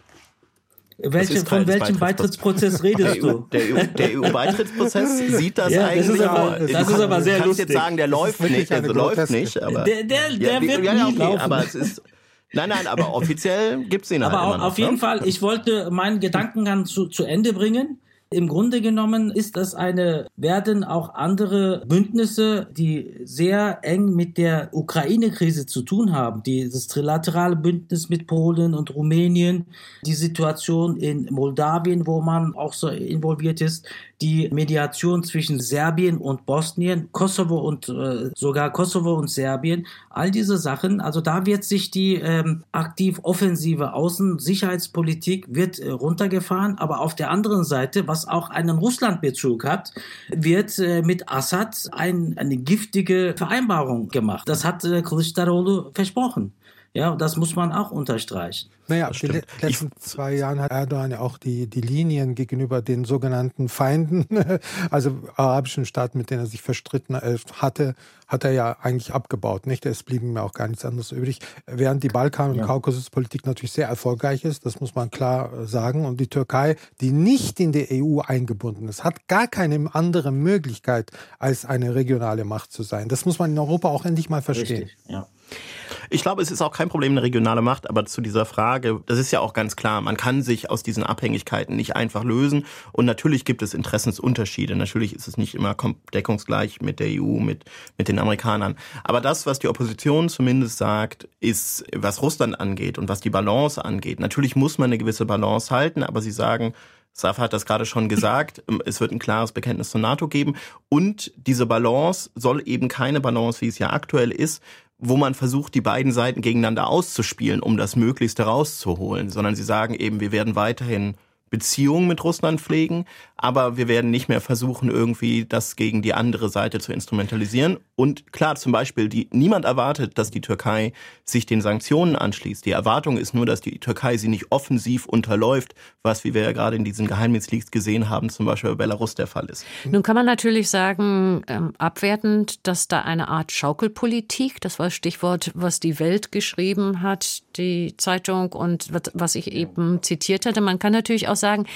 welche, von welchem Beitrittsprozess redest du? Der, der, der E U-Beitrittsprozess sieht das Ja, das eigentlich. ist aber- Du das kannst- ist aber sehr du kannst lustig. jetzt sagen, der läuft wirklich nicht, also eine läuft groteske- nicht, aber Der, der, der ja, wird ja, nie okay, laufen. aber es ist nein, nein, aber offiziell gibt's ihn halt Aber immer auf, noch, auf jeden ne? Fall, ich wollte meinen Gedankengang zu, zu Ende bringen. Im Grunde genommen ist das eine, werden auch andere Bündnisse, die sehr eng mit der Ukraine-Krise zu tun haben. Dieses trilaterale Bündnis mit Polen und Rumänien, die Situation in Moldawien, wo man auch so involviert ist, die Mediation zwischen Serbien und Bosnien, Kosovo und äh, sogar Kosovo und Serbien, all diese Sachen, also da wird sich die ähm, aktiv offensive Außensicherheitspolitik wird äh, runtergefahren, aber auf der anderen Seite, was auch einen Russlandbezug hat, wird äh, mit Assad ein, eine giftige Vereinbarung gemacht. Das hat äh, Kılıçdaroğlu versprochen. Ja, und das muss man auch unterstreichen. Naja, die le- letzten zwei Jahren hat Erdogan ja auch die, die Linien gegenüber den sogenannten Feinden, also arabischen Staaten, mit denen er sich verstritten äh, hatte, hat er ja eigentlich abgebaut. Nicht? Es blieb mir auch gar nichts anderes übrig. Während die Balkan- und Ja. Kaukasuspolitik natürlich sehr erfolgreich ist, das muss man klar äh, sagen. Und die Türkei, die nicht in die E U eingebunden ist, hat gar keine andere Möglichkeit, als eine regionale Macht zu sein. Das muss man in Europa auch endlich mal verstehen. Richtig, ja. Ich glaube, es ist auch kein Problem, eine regionale Macht, aber zu dieser Frage, das ist ja auch ganz klar, man kann sich aus diesen Abhängigkeiten nicht einfach lösen und natürlich gibt es Interessensunterschiede, natürlich ist es nicht immer deckungsgleich mit der E U, mit, mit den Amerikanern, aber das, was die Opposition zumindest sagt, ist, was Russland angeht und was die Balance angeht, natürlich muss man eine gewisse Balance halten, aber sie sagen, Safa hat das gerade schon gesagt, es wird ein klares Bekenntnis zur NATO geben und diese Balance soll eben keine Balance, wie es ja aktuell ist, wo man versucht, die beiden Seiten gegeneinander auszuspielen, um das Möglichste rauszuholen, sondern sie sagen eben, wir werden weiterhin Beziehungen mit Russland pflegen, aber wir werden nicht mehr versuchen, irgendwie das gegen die andere Seite zu instrumentalisieren. Und klar, zum Beispiel, die, niemand erwartet, dass die Türkei sich den Sanktionen anschließt. Die Erwartung ist nur, dass die Türkei sie nicht offensiv unterläuft, was, wie wir ja gerade in diesen Geheimdienstleaks gesehen haben, zum Beispiel bei Belarus der Fall ist. Nun kann man natürlich sagen, ähm, abwertend, dass da eine Art Schaukelpolitik, das war das Stichwort, was die Welt geschrieben hat, die Zeitung, und was ich eben zitiert hatte. Man kann natürlich auch sagen,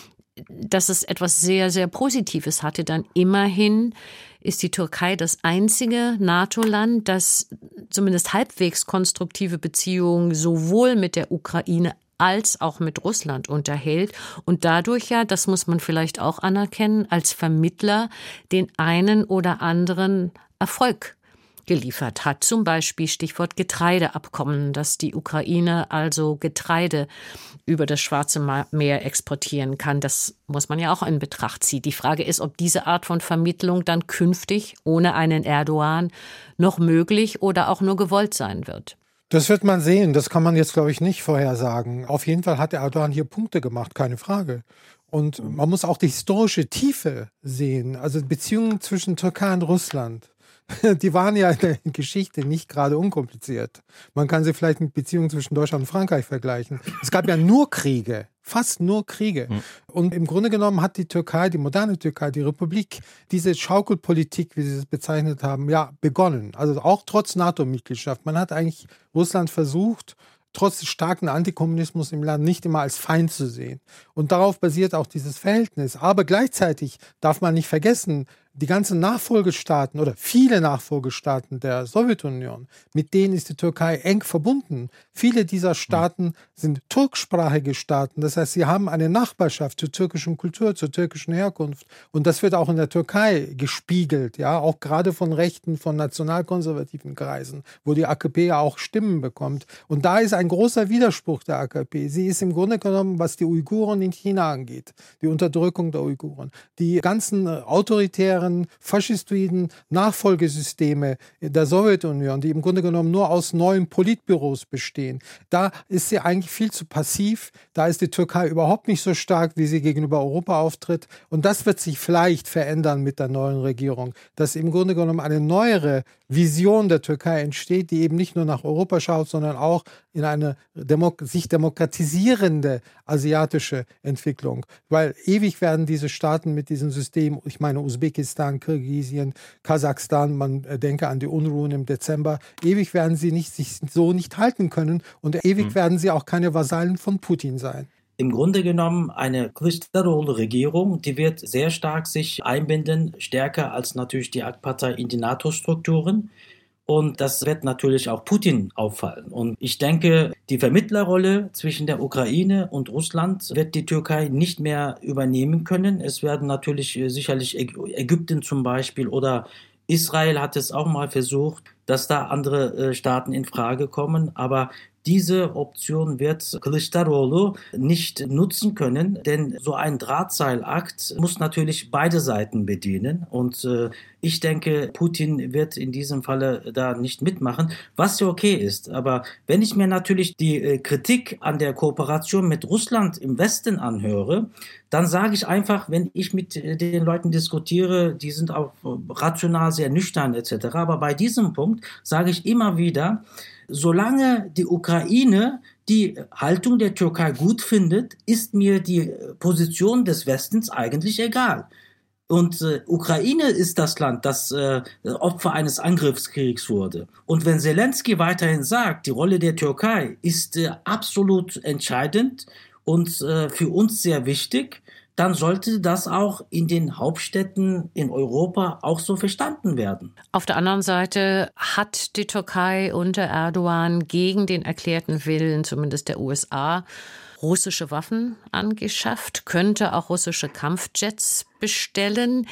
dass es etwas sehr, sehr Positives hatte. Dann immerhin ist die Türkei das einzige NATO-Land, das zumindest halbwegs konstruktive Beziehungen sowohl mit der Ukraine als auch mit Russland unterhält und dadurch ja, das muss man vielleicht auch anerkennen, als Vermittler den einen oder anderen Erfolg geliefert hat. Zum Beispiel Stichwort Getreideabkommen, dass die Ukraine also Getreide über das Schwarze Meer exportieren kann. Das muss man ja auch in Betracht ziehen. Die Frage ist, ob diese Art von Vermittlung dann künftig ohne einen Erdogan noch möglich oder auch nur gewollt sein wird. Das wird man sehen. Das kann man jetzt, glaube ich, nicht vorhersagen. Auf jeden Fall hat der Erdogan hier Punkte gemacht, keine Frage. Und man muss auch die historische Tiefe sehen. Also Beziehungen zwischen Türkei und Russland. Die waren ja in der Geschichte nicht gerade unkompliziert. Man kann sie vielleicht mit Beziehungen zwischen Deutschland und Frankreich vergleichen. Es gab ja nur Kriege, fast nur Kriege. Mhm. Und im Grunde genommen hat die Türkei, die moderne Türkei, die Republik, diese Schaukelpolitik, wie sie es bezeichnet haben, ja, begonnen. Also auch trotz NATO-Mitgliedschaft. Man hat eigentlich Russland versucht, trotz des starken Antikommunismus im Land nicht immer als Feind zu sehen. Und darauf basiert auch dieses Verhältnis. Aber gleichzeitig darf man nicht vergessen, die ganzen Nachfolgestaaten oder viele Nachfolgestaaten der Sowjetunion, mit denen ist die Türkei eng verbunden. Viele dieser Staaten sind turksprachige Staaten. Das heißt, sie haben eine Nachbarschaft zur türkischen Kultur, zur türkischen Herkunft. Und das wird auch in der Türkei gespiegelt, ja, auch gerade von Rechten, von nationalkonservativen Kreisen, wo die A K P ja auch Stimmen bekommt. Und da ist ein großer Widerspruch der A K P. Sie ist im Grunde genommen, was die Uiguren in China angeht, die Unterdrückung der Uiguren, die ganzen autoritären, faschistoiden Nachfolgesysteme der Sowjetunion, die im Grunde genommen nur aus neuen Politbüros bestehen. Da ist sie eigentlich viel zu passiv. Da ist die Türkei überhaupt nicht so stark, wie sie gegenüber Europa auftritt. Und das wird sich vielleicht verändern mit der neuen Regierung, dass im Grunde genommen eine neuere Vision der Türkei entsteht, die eben nicht nur nach Europa schaut, sondern auch in eine Demo- sich demokratisierende asiatische Entwicklung. Weil ewig werden diese Staaten mit diesem System, ich meine Usbekistan, Kirgisien, Kasachstan, man denke an die Unruhen im Dezember, ewig werden sie nicht, sich so nicht halten können und ewig mhm. werden sie auch keine Vasallen von Putin sein. Im Grunde genommen eine Kılıçdaroğlu-Regierung, die wird sehr stark sich einbinden, stärker als natürlich die A K Partei in die NATO-Strukturen. Und das wird natürlich auch Putin auffallen. Und ich denke, die Vermittlerrolle zwischen der Ukraine und Russland wird die Türkei nicht mehr übernehmen können. Es werden natürlich sicherlich Ägypten zum Beispiel oder Israel hat es auch mal versucht, dass da andere Staaten in Frage kommen. Aber diese Option wird Kılıçdaroğlu nicht nutzen können, denn so ein Drahtseilakt muss natürlich beide Seiten bedienen. Und äh, ich denke, Putin wird in diesem Falle da nicht mitmachen, was ja okay ist. Aber wenn ich mir natürlich die äh, Kritik an der Kooperation mit Russland im Westen anhöre, dann sage ich einfach, wenn ich mit den Leuten diskutiere, die sind auch rational sehr nüchtern et cetera. Aber bei diesem Punkt sage ich immer wieder, solange die Ukraine die Haltung der Türkei gut findet, ist mir die Position des Westens eigentlich egal. Und äh, Ukraine ist das Land, das äh, Opfer eines Angriffskriegs wurde. Und wenn Zelensky weiterhin sagt, die Rolle der Türkei ist äh, absolut entscheidend und äh, für uns sehr wichtig, dann sollte das auch in den Hauptstädten in Europa auch so verstanden werden. Auf der anderen Seite hat die Türkei unter Erdogan gegen den erklärten Willen, zumindest der U S A, russische Waffen angeschafft, könnte auch russische Kampfjets bestellen.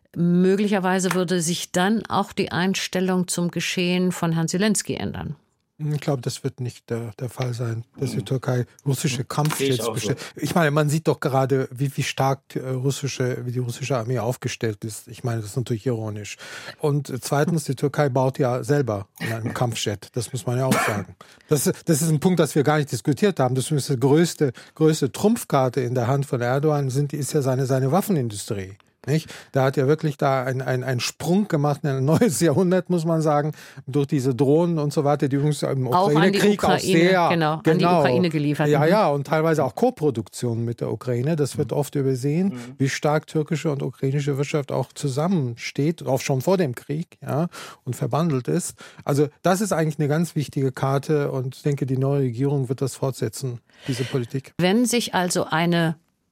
Möglicherweise würde sich dann auch die Einstellung zum Geschehen von Herrn Zelensky ändern. Ich glaube, das wird nicht der, der Fall sein, dass die Türkei russische Kampfjets bestellt. So. Ich meine, man sieht doch gerade, wie, wie stark die russische, wie die russische Armee aufgestellt ist. Ich meine, das ist natürlich ironisch. Und zweitens, die Türkei baut ja selber in einem Kampfjet. Das muss man ja auch sagen. Das, das ist ein Punkt, das wir gar nicht diskutiert haben. Das ist die größte, größte Trumpfkarte in der Hand von Erdogan, sind, ist ja seine, seine Waffenindustrie. Nicht? Da hat er wirklich da einen ein Sprung gemacht in ein neues Jahrhundert, muss man sagen, durch diese Drohnen und so weiter, die übrigens im Ukraine-Krieg auch, auch sehr genau, genau, an die Ukraine geliefert. Ja, ja, und teilweise auch Co-Produktionen mit der Ukraine. Das wird oft übersehen, mhm. wie stark türkische und ukrainische Wirtschaft auch zusammensteht, auch schon vor dem Krieg, ja, und verbandelt ist. Also das ist eigentlich eine ganz wichtige Karte und ich denke, die neue Regierung wird das fortsetzen, diese Politik. Wenn sich also eine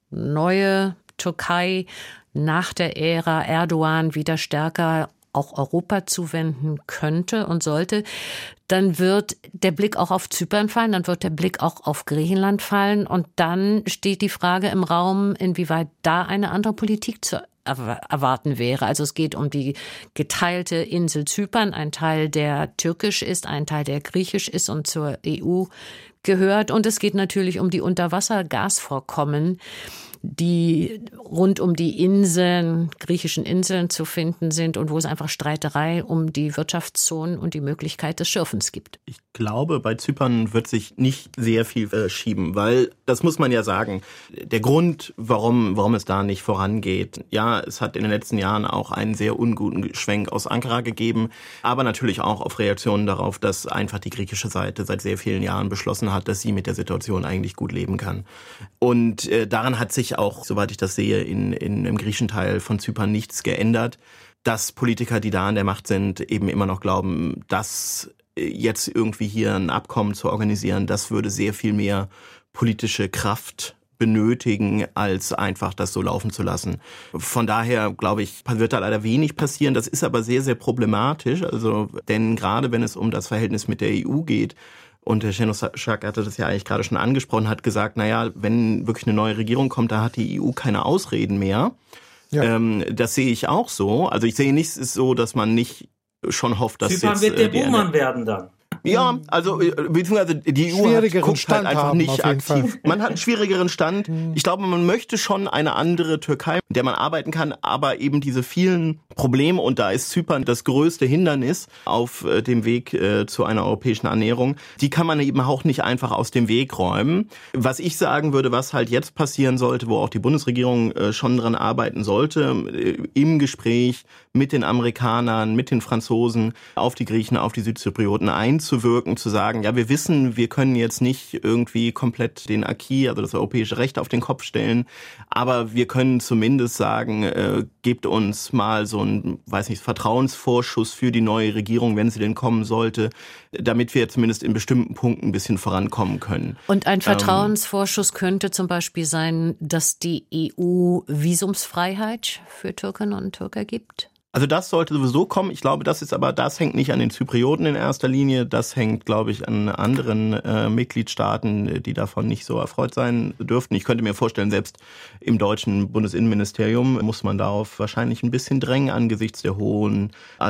neue Türkei nach der Ära Erdogan wieder stärker auch Europa zuwenden könnte und sollte, dann wird der Blick auch auf Zypern fallen, dann wird der Blick auch auf Griechenland fallen und dann steht die Frage im Raum, inwieweit da eine andere Politik zu erwarten wäre. Also es geht um die geteilte Insel Zypern, ein Teil, der türkisch ist, ein Teil, der griechisch ist und zur E U gehört. Und es geht natürlich um die Unterwassergasvorkommen, die rund um die Inseln, griechischen Inseln zu finden sind und wo es einfach Streiterei um die Wirtschaftszonen und die Möglichkeit des Schürfens gibt. Ich glaube, bei Zypern wird sich nicht sehr viel äh, schieben, weil, das muss man ja sagen, der Grund, warum, warum es da nicht vorangeht, ja, es hat in den letzten Jahren auch einen sehr unguten Schwenk aus Ankara gegeben, aber natürlich auch auf Reaktionen darauf, dass einfach die griechische Seite seit sehr vielen Jahren beschlossen hat, dass sie mit der Situation eigentlich gut leben kann. Und äh, daran hat sich auch, soweit ich das sehe, in, in im griechischen Teil von Zypern nichts geändert, dass Politiker, die da an der Macht sind, eben immer noch glauben, dass jetzt irgendwie hier ein Abkommen zu organisieren, das würde sehr viel mehr politische Kraft benötigen, als einfach das so laufen zu lassen. Von daher, glaube ich, wird da leider wenig passieren. Das ist aber sehr, sehr problematisch. Also, denn gerade wenn es um das Verhältnis mit der E U geht, und Herr Schenoschak hatte das ja eigentlich gerade schon angesprochen, hat gesagt, naja, wenn wirklich eine neue Regierung kommt, da hat die E U keine Ausreden mehr. Ja. Ähm, das sehe ich auch so. Also ich sehe nicht so, dass man nicht schon hofft, dass Zypern jetzt... wird der äh, Buhmann werden dann. Ja, also beziehungsweise die E U hat, guckt Stand halt einfach haben, nicht aktiv. Man hat einen schwierigeren Stand. Ich glaube, man möchte schon eine andere Türkei, mit der man arbeiten kann, aber eben diese vielen Probleme, und da ist Zypern das größte Hindernis auf dem Weg äh, zu einer europäischen Annäherung, die kann man eben auch nicht einfach aus dem Weg räumen. Was ich sagen würde, was halt jetzt passieren sollte, wo auch die Bundesregierung äh, schon dran arbeiten sollte, äh, im Gespräch mit den Amerikanern, mit den Franzosen, auf die Griechen, auf die Südzyprioten einzuwirken, zu sagen, ja, wir wissen, wir können jetzt nicht irgendwie komplett den Acquis, also das europäische Recht, auf den Kopf stellen, aber wir können zumindest sagen, äh, gebt uns mal so einen, weiß nicht, Vertrauensvorschuss für die neue Regierung, wenn sie denn kommen sollte, damit wir zumindest in bestimmten Punkten ein bisschen vorankommen können. Und ein Vertrauensvorschuss ähm, könnte zum Beispiel sein, dass die E U Visumsfreiheit für Türkinnen und Türken gibt? Also das sollte sowieso kommen. Ich glaube, das ist aber, das hängt nicht an den Zyprioten in erster Linie. Das hängt, glaube ich, an anderen äh, Mitgliedstaaten, die davon nicht so erfreut sein dürften. Ich könnte mir vorstellen, selbst im deutschen Bundesinnenministerium muss man darauf wahrscheinlich ein bisschen drängen angesichts der hohen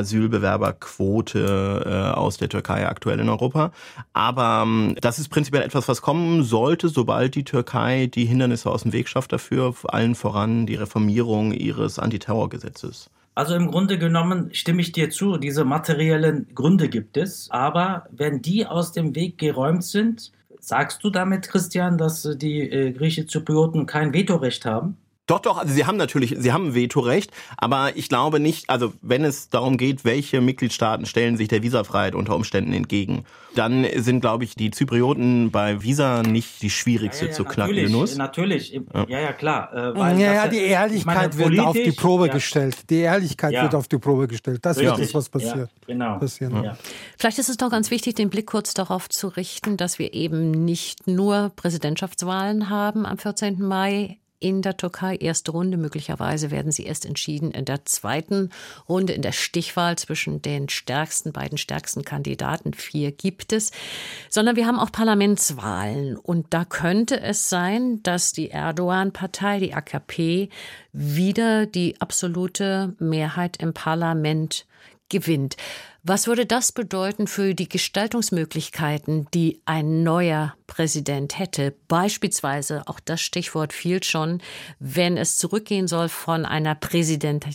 Asylbewerberquote äh, aus der Türkei aktuell in Europa. Aber ähm, das ist prinzipiell etwas, was kommen sollte, sobald die Türkei die Hindernisse aus dem Weg schafft dafür, allen voran die Reformierung ihres Antiterrorgesetzes. Also im Grunde genommen stimme ich dir zu, diese materiellen Gründe gibt es, aber wenn die aus dem Weg geräumt sind, sagst du damit, Christian, dass die äh, griechischen Zyprioten kein Vetorecht haben? Doch, doch, also sie haben natürlich, sie haben ein Vetorecht, aber ich glaube nicht, also wenn es darum geht, welche Mitgliedstaaten stellen sich der Visafreiheit unter Umständen entgegen, dann sind, glaube ich, die Zyprioten bei Visa nicht die schwierigste ja, ja, ja, zu knackende Nuss. Natürlich, ja, ja, klar. Äh, weil ja, ja, die Ehrlichkeit meine, wird auf die Probe ja. gestellt. Die Ehrlichkeit ja. wird auf die Probe gestellt. Das ist das, was passiert. Ja, genau. Passieren. Ja. Vielleicht ist es doch ganz wichtig, den Blick kurz darauf zu richten, dass wir eben nicht nur Präsidentschaftswahlen haben am vierzehnten Mai, in der Türkei. Erste Runde, möglicherweise werden sie erst entschieden in der zweiten Runde, in der Stichwahl zwischen den stärksten, beiden stärksten Kandidaten. Vier gibt es. Sondern wir haben auch Parlamentswahlen. Und da könnte es sein, dass die Erdogan-Partei, die A K P, wieder die absolute Mehrheit im Parlament gewinnt. Was würde das bedeuten für die Gestaltungsmöglichkeiten, die ein neuer Präsident hätte? Beispielsweise, auch das Stichwort fiel schon, wenn es zurückgehen soll von einer Präsident,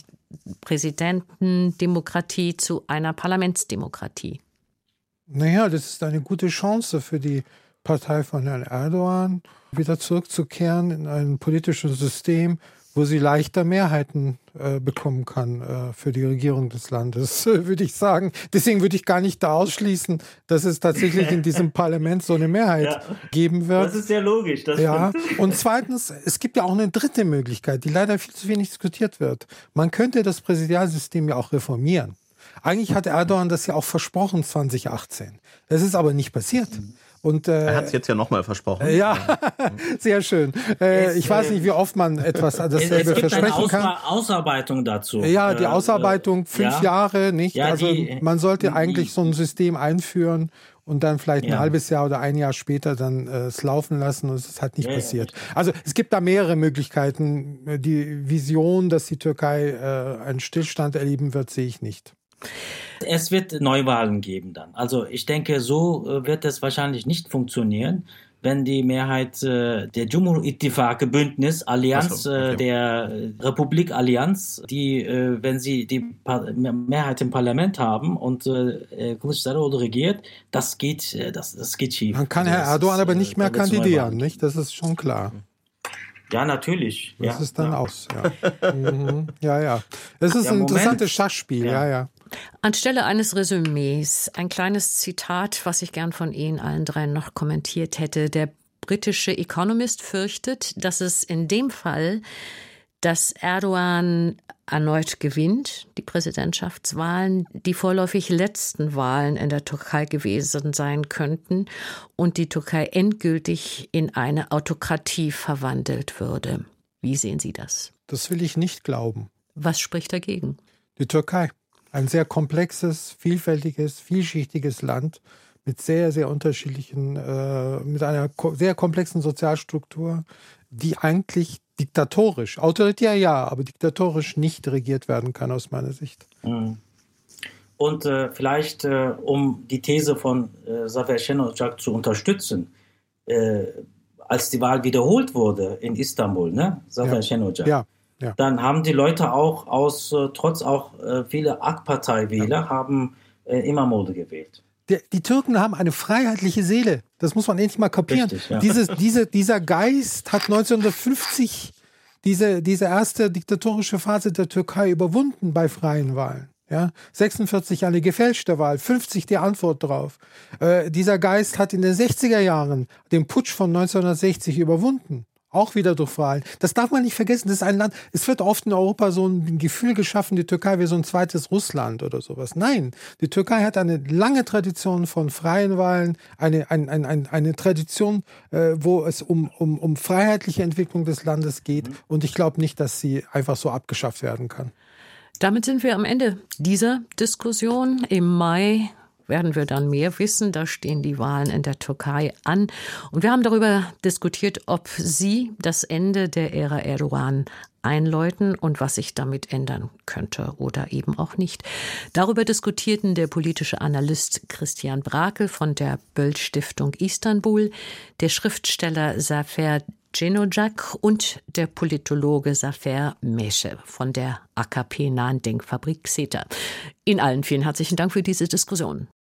Präsidentendemokratie zu einer Parlamentsdemokratie. Naja, das ist eine gute Chance für die Partei von Herrn Erdogan, wieder zurückzukehren in ein politisches System, wo sie leichter Mehrheiten äh, bekommen kann äh, für die Regierung des Landes, äh, würde ich sagen. Deswegen würde ich gar nicht da ausschließen, dass es tatsächlich in diesem Parlament so eine Mehrheit ja. geben wird. Das ist sehr logisch. Das ja. Und zweitens, es gibt ja auch eine dritte Möglichkeit, die leider viel zu wenig diskutiert wird. Man könnte das Präsidialsystem ja auch reformieren. Eigentlich hat Erdogan das ja auch versprochen zwanzig achtzehn. Das ist aber nicht passiert. Und, äh, er hat es jetzt ja nochmal versprochen. Äh, ja, sehr schön. Äh, es, ich weiß nicht, wie oft man etwas dasselbe es gibt versprechen eine kann. Ausba- Ausarbeitung dazu. Ja, die Ausarbeitung, äh, fünf ja. Jahre, nicht? Ja, also die, man sollte die, eigentlich so ein System einführen und dann vielleicht ein ja. halbes Jahr oder ein Jahr später dann äh, es laufen lassen, und es ist halt nicht ja, passiert. Ja. Also es gibt da mehrere Möglichkeiten. Die Vision, dass die Türkei äh, einen Stillstand erleben wird, sehe ich nicht. Es wird Neuwahlen geben dann. Also ich denke, so wird es wahrscheinlich nicht funktionieren, wenn die Mehrheit äh, der Cumhur-İttifakı Bündnis, Allianz, so, okay. äh, der Republik Allianz, die, äh, wenn sie die pa- Mehrheit im Parlament haben und äh, Kılıçdaroğlu regiert, das geht, äh, das, das geht schief. Man kann also, Herr Erdogan ist, aber nicht mehr äh, kandidieren, nicht? Das ist schon klar. Ja, natürlich. Das ja, ist dann ja. aus. Ja, mhm. ja. ja. Das ist ja, ein interessantes Moment. Schachspiel, ja, ja. ja. Anstelle eines Resümees ein kleines Zitat, was ich gern von Ihnen allen dreien noch kommentiert hätte. Der britische Economist fürchtet, dass es in dem Fall, dass Erdogan erneut gewinnt, die Präsidentschaftswahlen, die vorläufig letzten Wahlen in der Türkei gewesen sein könnten und die Türkei endgültig in eine Autokratie verwandelt würde. Wie sehen Sie das? Das will ich nicht glauben. Was spricht dagegen? Die Türkei. Ein sehr komplexes, vielfältiges, vielschichtiges Land mit sehr, sehr unterschiedlichen, äh, mit einer ko- sehr komplexen Sozialstruktur, die eigentlich diktatorisch, autoritär ja, aber diktatorisch nicht regiert werden kann aus meiner Sicht. Und äh, vielleicht, äh, um die These von äh, Zafer Şenocak zu unterstützen, äh, als die Wahl wiederholt wurde in Istanbul, ne, Zafer ja. Şenocak, ja. Ja. dann haben die Leute auch aus, äh, trotz auch äh, viele A K Partei-Wähler, ja. haben äh, İmamoğlu gewählt. Die, die Türken haben eine freiheitliche Seele. Das muss man endlich mal kapieren. Richtig, ja. Dieses, diese, dieser Geist hat neunzehnhundertfünfzig diese, diese erste diktatorische Phase der Türkei überwunden bei freien Wahlen. Ja? sechsundvierzig eine gefälschte Wahl, fünfzig die Antwort drauf. Äh, dieser Geist hat in den sechziger Jahren den Putsch von neunzehnhundertsechzig überwunden. Auch wieder durch Wahlen. Das darf man nicht vergessen. Das ist ein Land, es wird oft in Europa so ein Gefühl geschaffen, die Türkei wäre so ein zweites Russland oder sowas. Nein, die Türkei hat eine lange Tradition von freien Wahlen, eine, ein, ein, ein, eine Tradition, äh, wo es um, um, um freiheitliche Entwicklung des Landes geht. Mhm. Und ich glaube nicht, dass sie einfach so abgeschafft werden kann. Damit sind wir am Ende dieser Diskussion. Im Mai werden wir dann mehr wissen. Da stehen die Wahlen in der Türkei an. Und wir haben darüber diskutiert, ob sie das Ende der Ära Erdogan einläuten und was sich damit ändern könnte oder eben auch nicht. Darüber diskutierten der politische Analyst Christian Brakel von der Böll-Stiftung Istanbul, der Schriftsteller Zafer Şenocak und der Politologe Zafer Mesche von der A K P-nahen Denkfabrik Xeta. Ihnen allen vielen herzlichen Dank für diese Diskussion.